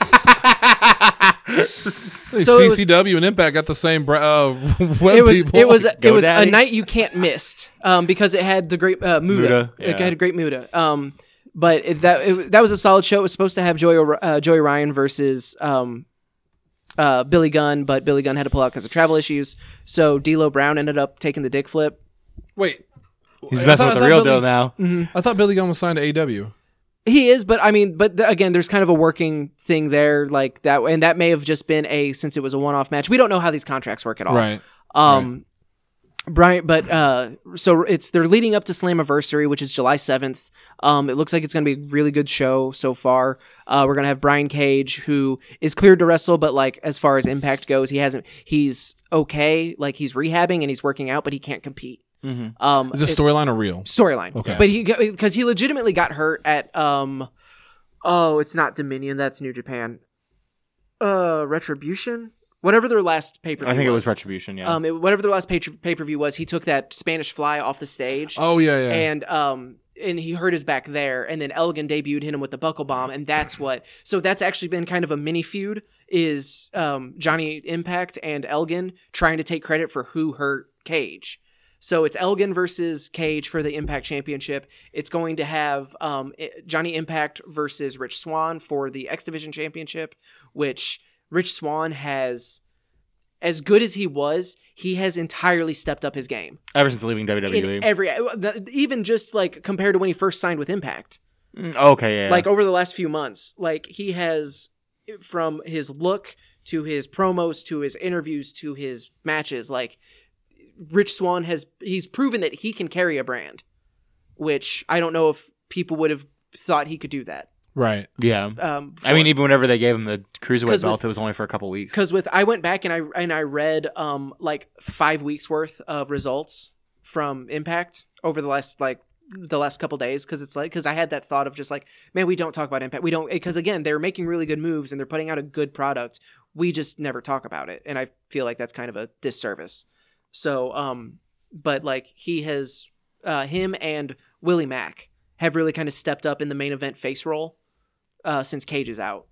So it was- C C W and Impact got the same bra- uh, web It was people. it was it was a GoDaddy? night you can't miss um, because it had the great uh, Muda. Muda, It yeah. had a great Muda. Um, but it, that it, that was a solid show. It was supposed to have Joey uh, Joey Ryan versus um, uh, Billy Gunn, but Billy Gunn had to pull out because of travel issues. So D'Lo Brown ended up taking the dick flip. Wait, He's I messing thought- with I the real thought deal Billy- now. I thought Billy Gunn was signed to A E W. He is, but I mean, but th- again, there's kind of a working thing there, like that, and that may have just been a since it was a one-off match. We don't know how these contracts work at all, Right. Um, Brian, but uh, so it's they're leading up to Slammiversary, which is July seventh. Um, it looks like it's going to be a really good show so far. Uh, we're going to have Brian Cage, who is cleared to wrestle, but like as far as Impact goes, he hasn't. He's okay, like he's rehabbing and he's working out, but he can't compete. Um, Is this it's- storyline or real? storyline. Okay. But he because he legitimately got hurt at um oh, it's not Dominion, that's New Japan. Uh Retribution? Whatever their last pay-per-view I think it was was. Retribution. Yeah. Um it, whatever their last pay- pay-per-view was, he took that Spanish Fly off the stage. Oh yeah, yeah. And um and he hurt his back there, and then Elgin debuted, hit him with the buckle bomb, and that's what so that's actually been kind of a mini feud is um Johnny Impact and Elgin trying to take credit for who hurt Cage. So it's Elgin versus Cage for the Impact Championship. It's going to have um, Johnny Impact versus Rich Swann for the X Division Championship, which Rich Swann has, as good as he was, he has entirely stepped up his game. Ever since leaving W W E. In every, even just like compared to when he first signed with Impact. Mm, okay, yeah. Like over the last few months, like he has, from his look to his promos to his interviews to his matches, like Rich Swann has he's proven that he can carry a brand, which I don't know if people would have thought he could do that. right. yeah. Um, I mean, even whenever they gave him the cruiserweight 'Cause belt, with- it was only for a couple weeks. because with I went back and I and I read um like five weeks worth of results from Impact over the last like the last couple days because it's like because I had that thought of just like man we don't talk about Impact we don't because again they're making really good moves and they're putting out a good product we just never talk about it and I feel like that's kind of a disservice. So, um, but like he has, uh, him and Willie Mack have really kind of stepped up in the main event face role, uh, since Cage is out.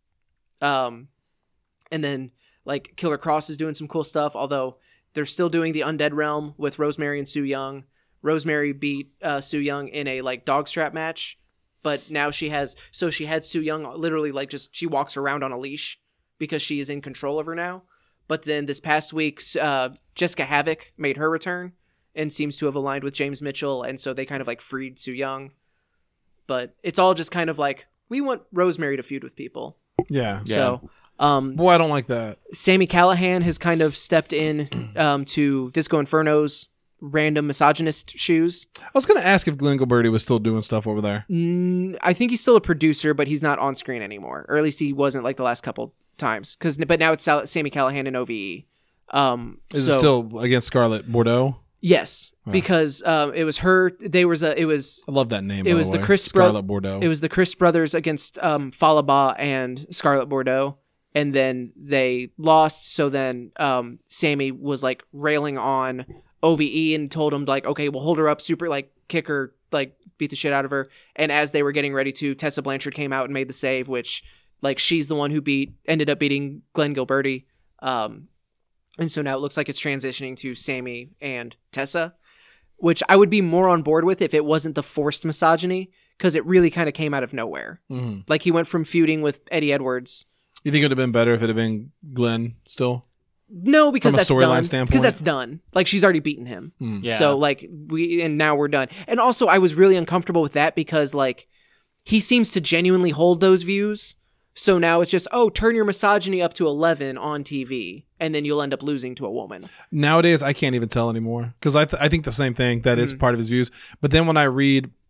Um, and then like Killer Cross is doing some cool stuff, although they're still doing the Undead Realm with Rosemary and Su Yung. Rosemary beat, uh, Su Yung in a like dog strap match, but now she has, so she had Su Yung literally like just, she walks around on a leash because she is in control of her now. But then this past week, uh, Jessica Havoc made her return and seems to have aligned with James Mitchell. And so they kind of like freed Su Yung. But it's all just kind of like, we want Rosemary to feud with people. Yeah. So um, Boy, I don't like that. Sami Callihan has kind of stepped in um, to Disco Inferno's random misogynist shoes. I was gonna ask if Glenn Gilberti was still doing stuff over there. Mm, I think he's still a producer, but he's not on screen anymore. Or at least he wasn't like the last couple times. Cause, but now it's Sal- Sami Callihan and O V E. Um, Is so, it still against Scarlett Bordeaux? Yes, because um, it was her. They was a. It was. I love that name. It by was the, the way. Chris Bro- Scarlett Bordeaux. It was the Chris brothers against um, Falaba and Scarlett Bordeaux, and then they lost. So then um, Sammy was like railing on O V E and told him like, okay, we'll hold her up, super like kick her, like beat the shit out of her. And as they were getting ready to, Tessa Blanchard came out and made the save, which like she's the one who beat ended up beating Glenn Gilberti. Um, and so now it looks like it's transitioning to Sammy and Tessa, which I would be more on board with if it wasn't the forced misogyny, because it really kind of came out of nowhere. Mhm. Like he went from feuding with Eddie Edwards. You think it would have been better if it had been Glenn still? No, because From a that's storyline done. standpoint? Because that's done. Like she's already beaten him. Mm. Yeah. So like we and now we're done. And also I was really uncomfortable with that because like he seems to genuinely hold those views. So now it's just, oh, turn your misogyny up to eleven on T V, and then you'll end up losing to a woman. Nowadays, I can't even tell anymore because I th- I think the same thing that is Mhm. part of his views. But then when I read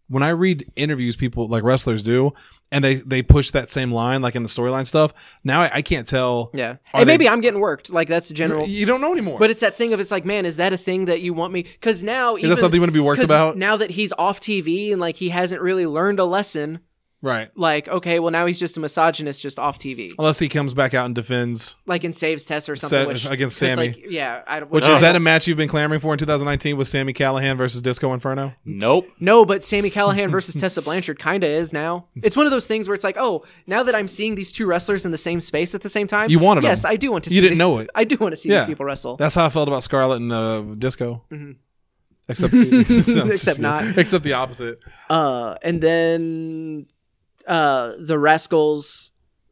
when I read interviews people like wrestlers do, and they, they push that same line like in the storyline stuff, now I, I can't tell. Yeah. Are And they- maybe I'm getting worked. Like, that's a general. You don't know anymore. But it's that thing of, it's like, man, is that a thing that you want me? Because now. Is that something you want to be worked about? Now that he's off T V and, like, he hasn't really learned a lesson, right. like, okay, well, now he's just a misogynist just off T V. Unless he comes back out and defends. Like in Saves Tess or something. Sa- which, against 'cause, Sammy. Like, yeah. I, don't- Which I is that a don't- match you've been clamoring for in two thousand nineteen with Sammy Callahan versus Disco Inferno? Nope. No, but Sammy Callahan versus Tessa Blanchard kind of is now. It's one of those things where it's like, oh, now that I'm seeing these two wrestlers in the same space at the same time. You wanted Yes, them. I do want to see You didn't these- know it. I do want to see Yeah. these people wrestle. That's how I felt about Scarlett and uh, Disco. Except, no, I'm just Mm-hmm. Except kidding. not. Except the opposite. Uh, and then uh, the Rascals,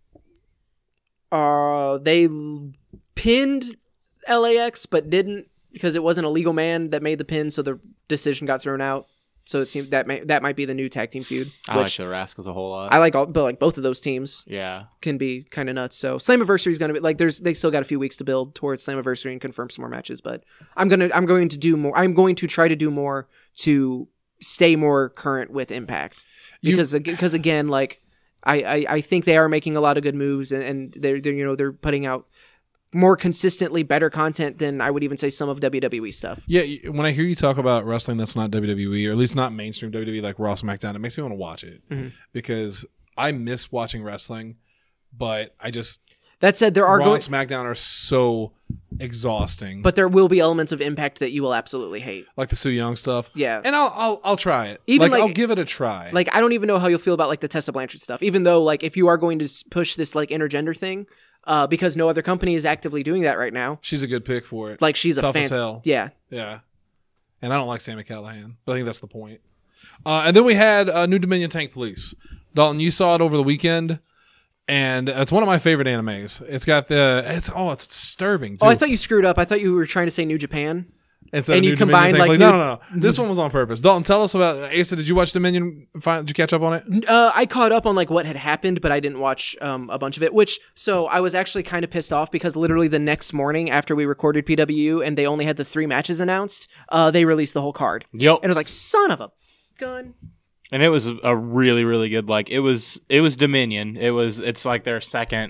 uh, they l- pinned L A X, but didn't because it wasn't a legal man that made the pin, so the decision got thrown out. So it seemed that may, that might be the new tag team feud. I like Which the Rascals a whole lot. I like all, but like both of those teams yeah. can be kind of nuts. So Slammiversary is going to be like there's they still got a few weeks to build towards Slammiversary and confirm some more matches. But I'm gonna I'm going to do more. I'm going to try to do more to stay more current with Impact because because again like I, I I think they are making a lot of good moves and, and they're they're you know they're putting out more consistently better content than I would even say some of W W E stuff. Yeah, y- when I hear you talk about wrestling that's not W W E, or at least not mainstream W W E like Raw, SmackDown, it makes me want to watch it. Mm-hmm. Because I miss watching wrestling, but I just... That said, there are Raw going and SmackDown are so exhausting. but there will be elements of Impact that you will absolutely hate. like the Sue Young stuff. Yeah. And I'll I'll, I'll try it. Even like, like- I'll give it a try. Like, I don't even know how you'll feel about like the Tessa Blanchard stuff, even though like if you are going to s- push this like intergender thing, uh, because no other company is actively doing that right now. She's a good pick for it. Like she's Tough a as fan. hell. Yeah. Yeah. And I don't like Sammy Callahan, but I think that's the point. Uh, and then we had uh, New Dominion Tank Police. Dalton, you saw it over the weekend, and it's one of my favorite animes. It's got the it's oh, it's disturbing too. Oh, I thought you screwed up. I thought you were trying to say New Japan. Instead and of you New Dominion combined, Tank like, Police. New- no, no, no. This one was on purpose. Dalton, tell us about Asa. Did you watch Dominion? Find, did you catch up on it? Uh, I caught up on like what had happened, but I didn't watch um, a bunch of it. Which so I was actually kind of pissed off because literally the next morning after we recorded P W U and they only had the three matches announced, uh, they released the whole card. Yep. And it was like, son of a gun. And it was a really, really good. Like it was, it was Dominion. It was, it's like their second.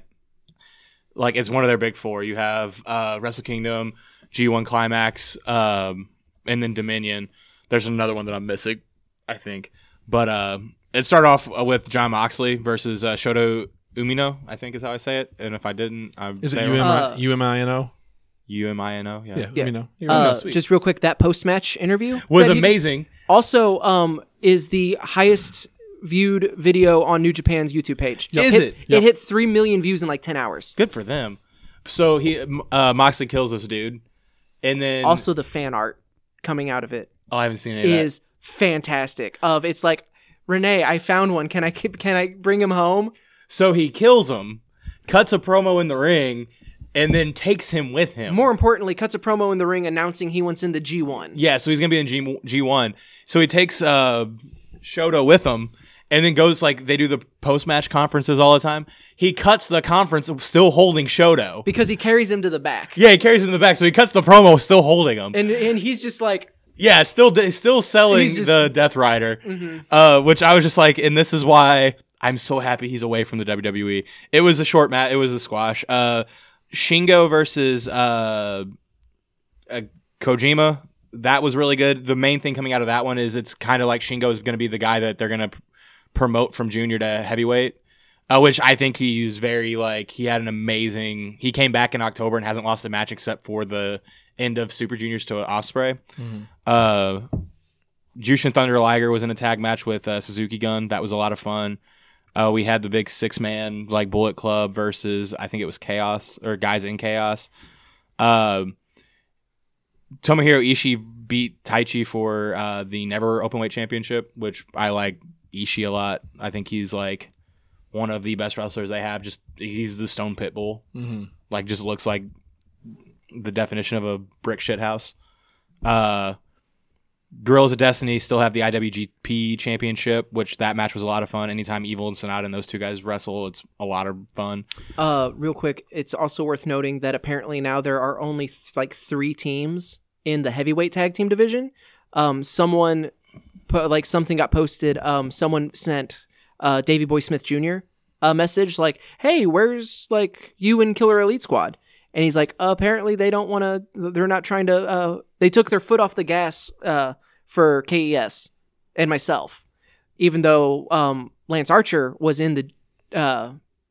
Like it's one of their big four. You have uh, Wrestle Kingdom, G one Climax, um, and then Dominion. There's another one that I'm missing, I think. But uh, it started off with John Moxley versus uh, Shota Umino, I think is how I say it. And if I didn't, I Is it say U M I Uh, U M I N O? U M I N O. Yeah, Yeah, Yeah. Umino. Umino, Uh, sweet. just real quick, that post match interview was that he- amazing. Also, um, is the highest viewed video on New Japan's YouTube page. Is hit, it? It hit three million views in like ten hours. Good for them. So he uh, Moxley kills this dude, and then Also, the fan art coming out of it oh, I haven't seen any of that. is fantastic. Of it's like, Renee, I found one. Can I can I bring him home? So he kills him, cuts a promo in the ring, and then takes him with him. More importantly, cuts a promo in the ring announcing he wants in the G one. Yeah, so he's gonna be in G G one. So he takes uh, Shota with him, and then goes like they do the post match conferences all the time. He cuts the conference still holding Shota. Because he carries him to the back. Yeah, he carries him in the back, so he cuts the promo still holding him. And and he's just like, Yeah, still still selling He's just- the Death Rider, uh, which I was just like, and this is why I'm so happy he's away from the W W E. It was a short match. It was a squash. Uh, Shingo versus uh, uh, Kojima. That was really good. The main thing coming out of that one is it's kind of like Shingo is going to be the guy that they're going to pr- promote from junior to heavyweight, uh, which I think he was very like he had an amazing. He came back in October and hasn't lost a match except for the end of Super Juniors to Ospreay. Uh, Jushin Thunder Liger was in a tag match with uh, Suzuki Gun. That was a lot of fun. Uh, we had the big six man like Bullet Club versus I think it was Chaos or Guys in Chaos. Uh, Tomohiro Ishii beat Taichi for uh, the Never Openweight Championship, which I like Ishii a lot. I think he's like one of the best wrestlers they have. Just he's the Stone Pitbull. Mhm. Like just looks like the definition of a brick shit house. Uh, Guerrillas of Destiny still have the I W G P Championship, which that match was a lot of fun. Anytime Evil and Sonata and those two guys wrestle, it's a lot of fun. Uh, real quick, it's also worth noting that apparently now there are only th- like three teams in the heavyweight tag team division. Um, someone po- like something got posted. Um, someone sent uh Davey Boy Smith Junior a message like, "Hey, where's like you and Killer Elite Squad?" And he's like, "Apparently they don't want to. They're not trying to. Uh, they took their foot off the gas uh for K E S and myself, even though um Lance Archer was in the uh,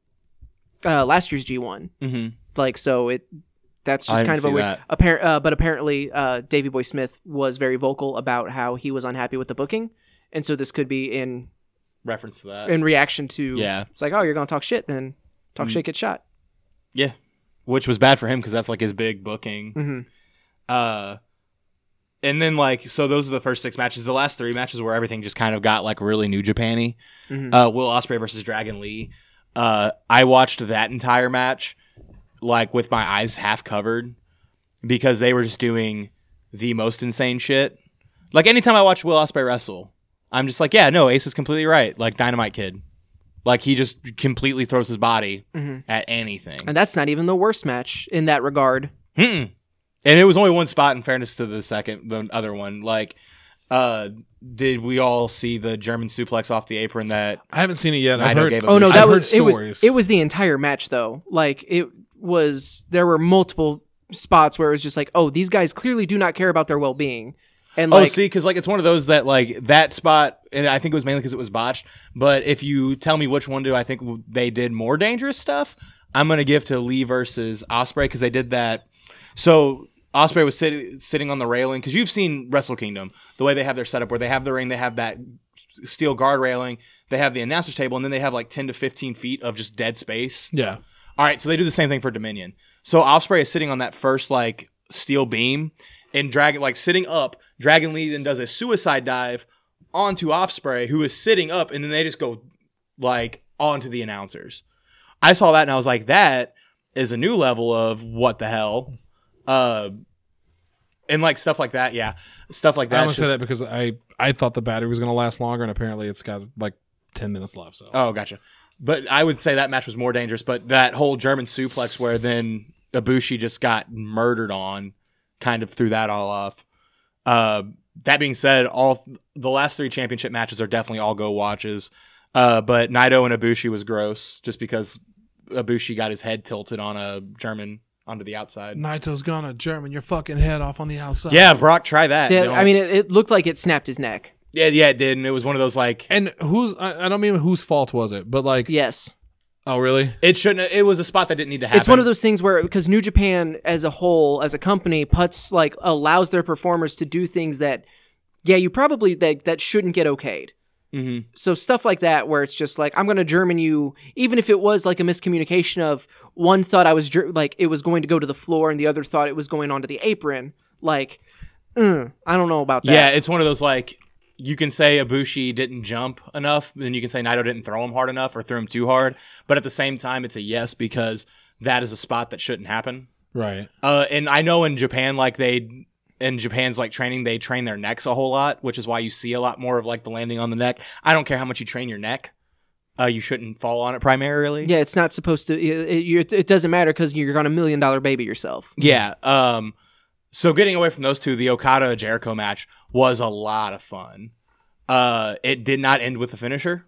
uh last year's G one. Mm-hmm. Like so it." That's I just didn't kind of a see weird. that. Appar- uh, but apparently, uh, Davey Boy Smith was very vocal about how he was unhappy with the booking, and so this could be in Reference to that. in reaction to. Yeah. It's like, oh, you're gonna talk shit, then talk Mm. shit, get shot. Yeah, which was bad for him because that's like his big booking. Mm-hmm. Uh, and then like so those are the first six matches. The last three matches where everything just kind of got like really New Japan-y. Mhm. Uh, Will Ospreay versus Dragon Lee. Uh, I watched that entire match like with my eyes half covered because they were just doing the most insane shit. Like anytime I watch Will Ospreay wrestle, I'm just like, yeah, no, Ace is completely right. Like Dynamite Kid. Like he just completely throws his body Mhm. at anything. And that's not even the worst match in that regard. Mm-mm. And it was only one spot in fairness to the second, the other one. Like, uh, did we all see the German suplex off the apron that I haven't seen it yet. I've Naito heard. gave Oh no, I've that heard was it. Was stories. it was the entire match though? Like it was. There were multiple spots where it was just like, oh, these guys clearly do not care about their well being. And oh, like, see, because like it's one of those that like that spot, and I think it was mainly because it was botched. But if you tell me which one do I think they did more dangerous stuff, I'm gonna give to Lee versus Ospreay because they did that. So Ospreay was sitting sitting on the railing because you've seen Wrestle Kingdom, the way they have their setup where they have the ring, they have that steel guard railing, they have the announcer's table, and then they have like ten to fifteen feet of just dead space. Yeah. All right, so they do the same thing for Dominion. So Ospreay is sitting on that first like steel beam and Dragon like sitting up. Dragon Lee then does a suicide dive onto Ospreay, who is sitting up, and then they just go like onto the announcers. I saw that and I was like, that is a new level of what the hell. Uh, and like stuff like that, yeah, stuff like that. I only say that because I I thought the battery was going to last longer, and apparently it's got like ten minutes left. So Oh, gotcha. But I would say that match was more dangerous. But that whole German suplex where then Ibushi just got murdered on, kind of threw that all off. Uh, that being said, all the last three championship matches are definitely all go watches. Uh, but Naito and Ibushi was gross just because Ibushi got his head tilted on a German onto the outside. Naito's gonna German your fucking head off on the outside. Yeah, Brock, try that. yeah, Don't- I mean, it, it looked like it snapped his neck. yeah, yeah, it did, and it was one of those like And whose I, I don't mean whose fault was it, but like, Yes. oh really? it shouldn't. It was a spot that didn't need to happen. It's one of those things where, because New Japan as a whole, as a company, puts like allows their performers to do things that, yeah, you probably that that shouldn't get okayed. Mhm. So stuff like that, where it's just like, I'm going to German you, even if it was like a miscommunication of one thought I was ger- like it was going to go to the floor and the other thought it was going onto the apron. Like, mm, I don't know about that. Yeah, it's one of those like you can say Ibushi didn't jump enough, then you can say Naito didn't throw him hard enough or threw him too hard. But at the same time, it's a yes because that is a spot that shouldn't happen. Right. Uh, and I know in Japan, like they in Japan's like training, they train their necks a whole lot, which is why you see a lot more of like the landing on the neck. I don't care how much you train your neck, uh, you shouldn't fall on it primarily. Yeah, it's not supposed to. It, it, it doesn't matter because you're on a million dollar baby yourself. Yeah. Um, so getting away from those two, the Okada Jericho match was a lot of fun. Uh, it did not end with the finisher.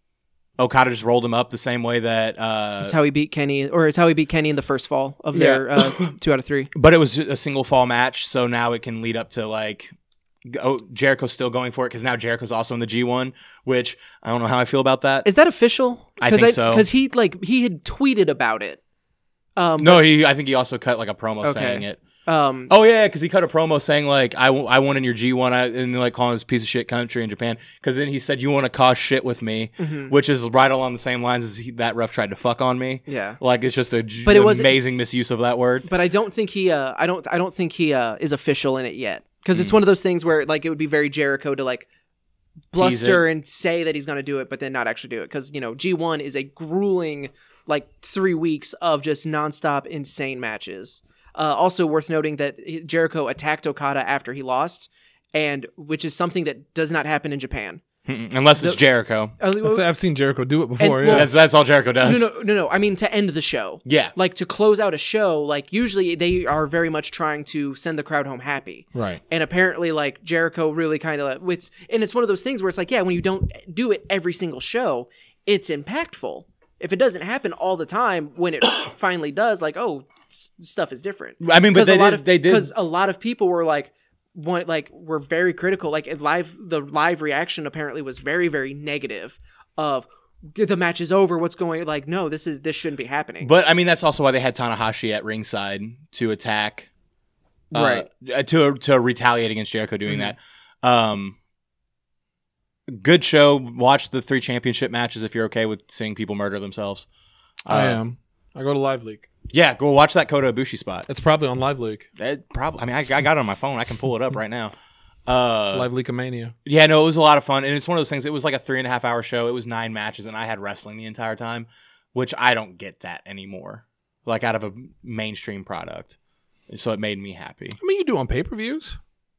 Okada just rolled him up the same way that. Uh, It's how he beat Kenny, or it's how he beat Kenny in the first fall of their Yeah. uh, two out of three. but it was a single fall match, so now it can lead up to like. Oh, Jericho's still going for it because now Jericho's also in the G one, which I don't know how I feel about that. Is that official? I think so. Because he like he had tweeted about it. Um, No, he. I think he also cut like a promo Okay. saying it. Um, Oh yeah, because he cut a promo saying like I, w- I won in your G one, I, and like calling this piece of shit country in Japan. Because then he said you want to cause shit with me, Mhm. which is right along the same lines as he, that ref tried to fuck on me. yeah. Like it's just a j- But it was- amazing misuse of that word. But I don't think he. Uh, I don't. I don't think he uh, is official in it yet. Because Hmm. it's one of those things where like it would be very Jericho to like bluster and say that he's going to do it, but then not actually do it. Because you know G one is a grueling like three weeks of just nonstop insane matches. Uh, also worth noting that Jericho attacked Okada after he lost, and which is something that does not happen in Japan. Mm-mm, unless it's Jericho. Uh, Let's say I've seen Jericho do it before. And- yeah. well- That's that's all Jericho does. No, no, no, no. I mean to end the show. Yeah. Like to close out a show. Like usually they are very much trying to send the crowd home happy. Right. And apparently, like Jericho really kind of, it's and it's one of those things where it's like, yeah, when you don't do it every single show, it's impactful. If it doesn't happen all the time, when it finally does, like, oh, s- stuff is different. I mean, but 'Cause they a lot did- of, they did- because a lot of people were like. One, like were very critical. Like live, the live reaction apparently was very, very negative. Of the match is over. What's going? Like, no, this is this shouldn't be happening. But I mean, that's also why they had Tanahashi at ringside to attack, uh, Right. To to retaliate against Jericho doing that. Um, good show. Watch the three championship matches if you're okay with seeing people murder themselves. I Uh, am. I go to Live Leak. Yeah, go watch that Kota Ibushi spot. It's probably on Live Leak. It probably. I mean, I, I got it on my phone. I can pull it up right now. Uh, Live Leakomania. Yeah, no, it was a lot of fun, and it's one of those things. It was like a three and a half hour show. It was nine matches, and I had wrestling the entire time, which I don't get that anymore. Like out of a mainstream product, so it made me happy. I mean, you do on pay per views.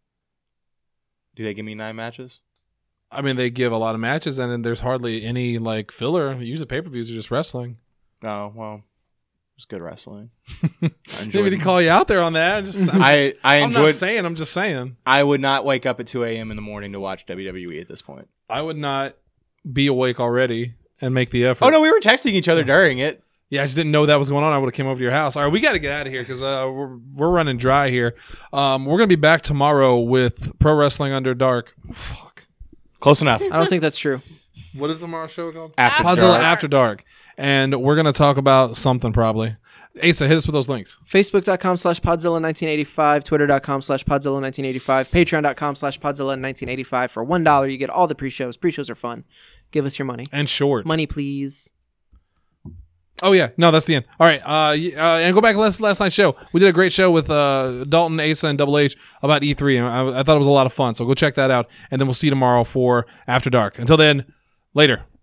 Do they give me nine matches? I mean, they give a lot of matches, and then there's hardly any like filler. Usually, pay per views are just wrestling. Oh well, it was good wrestling. I Didn't enjoyed. mean to call you out there on that. I just, I'm I just- I I'm not enjoyed. saying. I'm just saying. I would not wake up at two a.m. in the morning to watch W W E at this point. I would not be awake already and make the effort. Oh no, we were texting each other during it. Yeah, I just didn't know that was going on. I would have came over to your house. All right, we got to get out of here because uh, we're we're running dry here. Um, we're gonna be back tomorrow with Pro Wrestling Under Dark. Fuck. Close enough. I don't think that's true. What is tomorrow's show called? After Podzilla dark. After Dark, and we're gonna talk about something probably. Asa, hit us with those links. Facebook.com slash Podzilla nineteen eighty-five, Twitter.com slash Podzilla nineteen eighty-five, Patreon.com slash Podzilla nineteen eighty-five. For one dollar, you get all the pre-shows. Pre-shows are fun. Give us your money. And short. Money, please. Oh yeah, no, that's the end. All right, uh, y- uh, and go back to last last night's show. We did a great show with uh, Dalton, Asa, and Double H about E three, and I, I thought it was a lot of fun. So go check that out, and then we'll see you tomorrow for After Dark. Until then, later.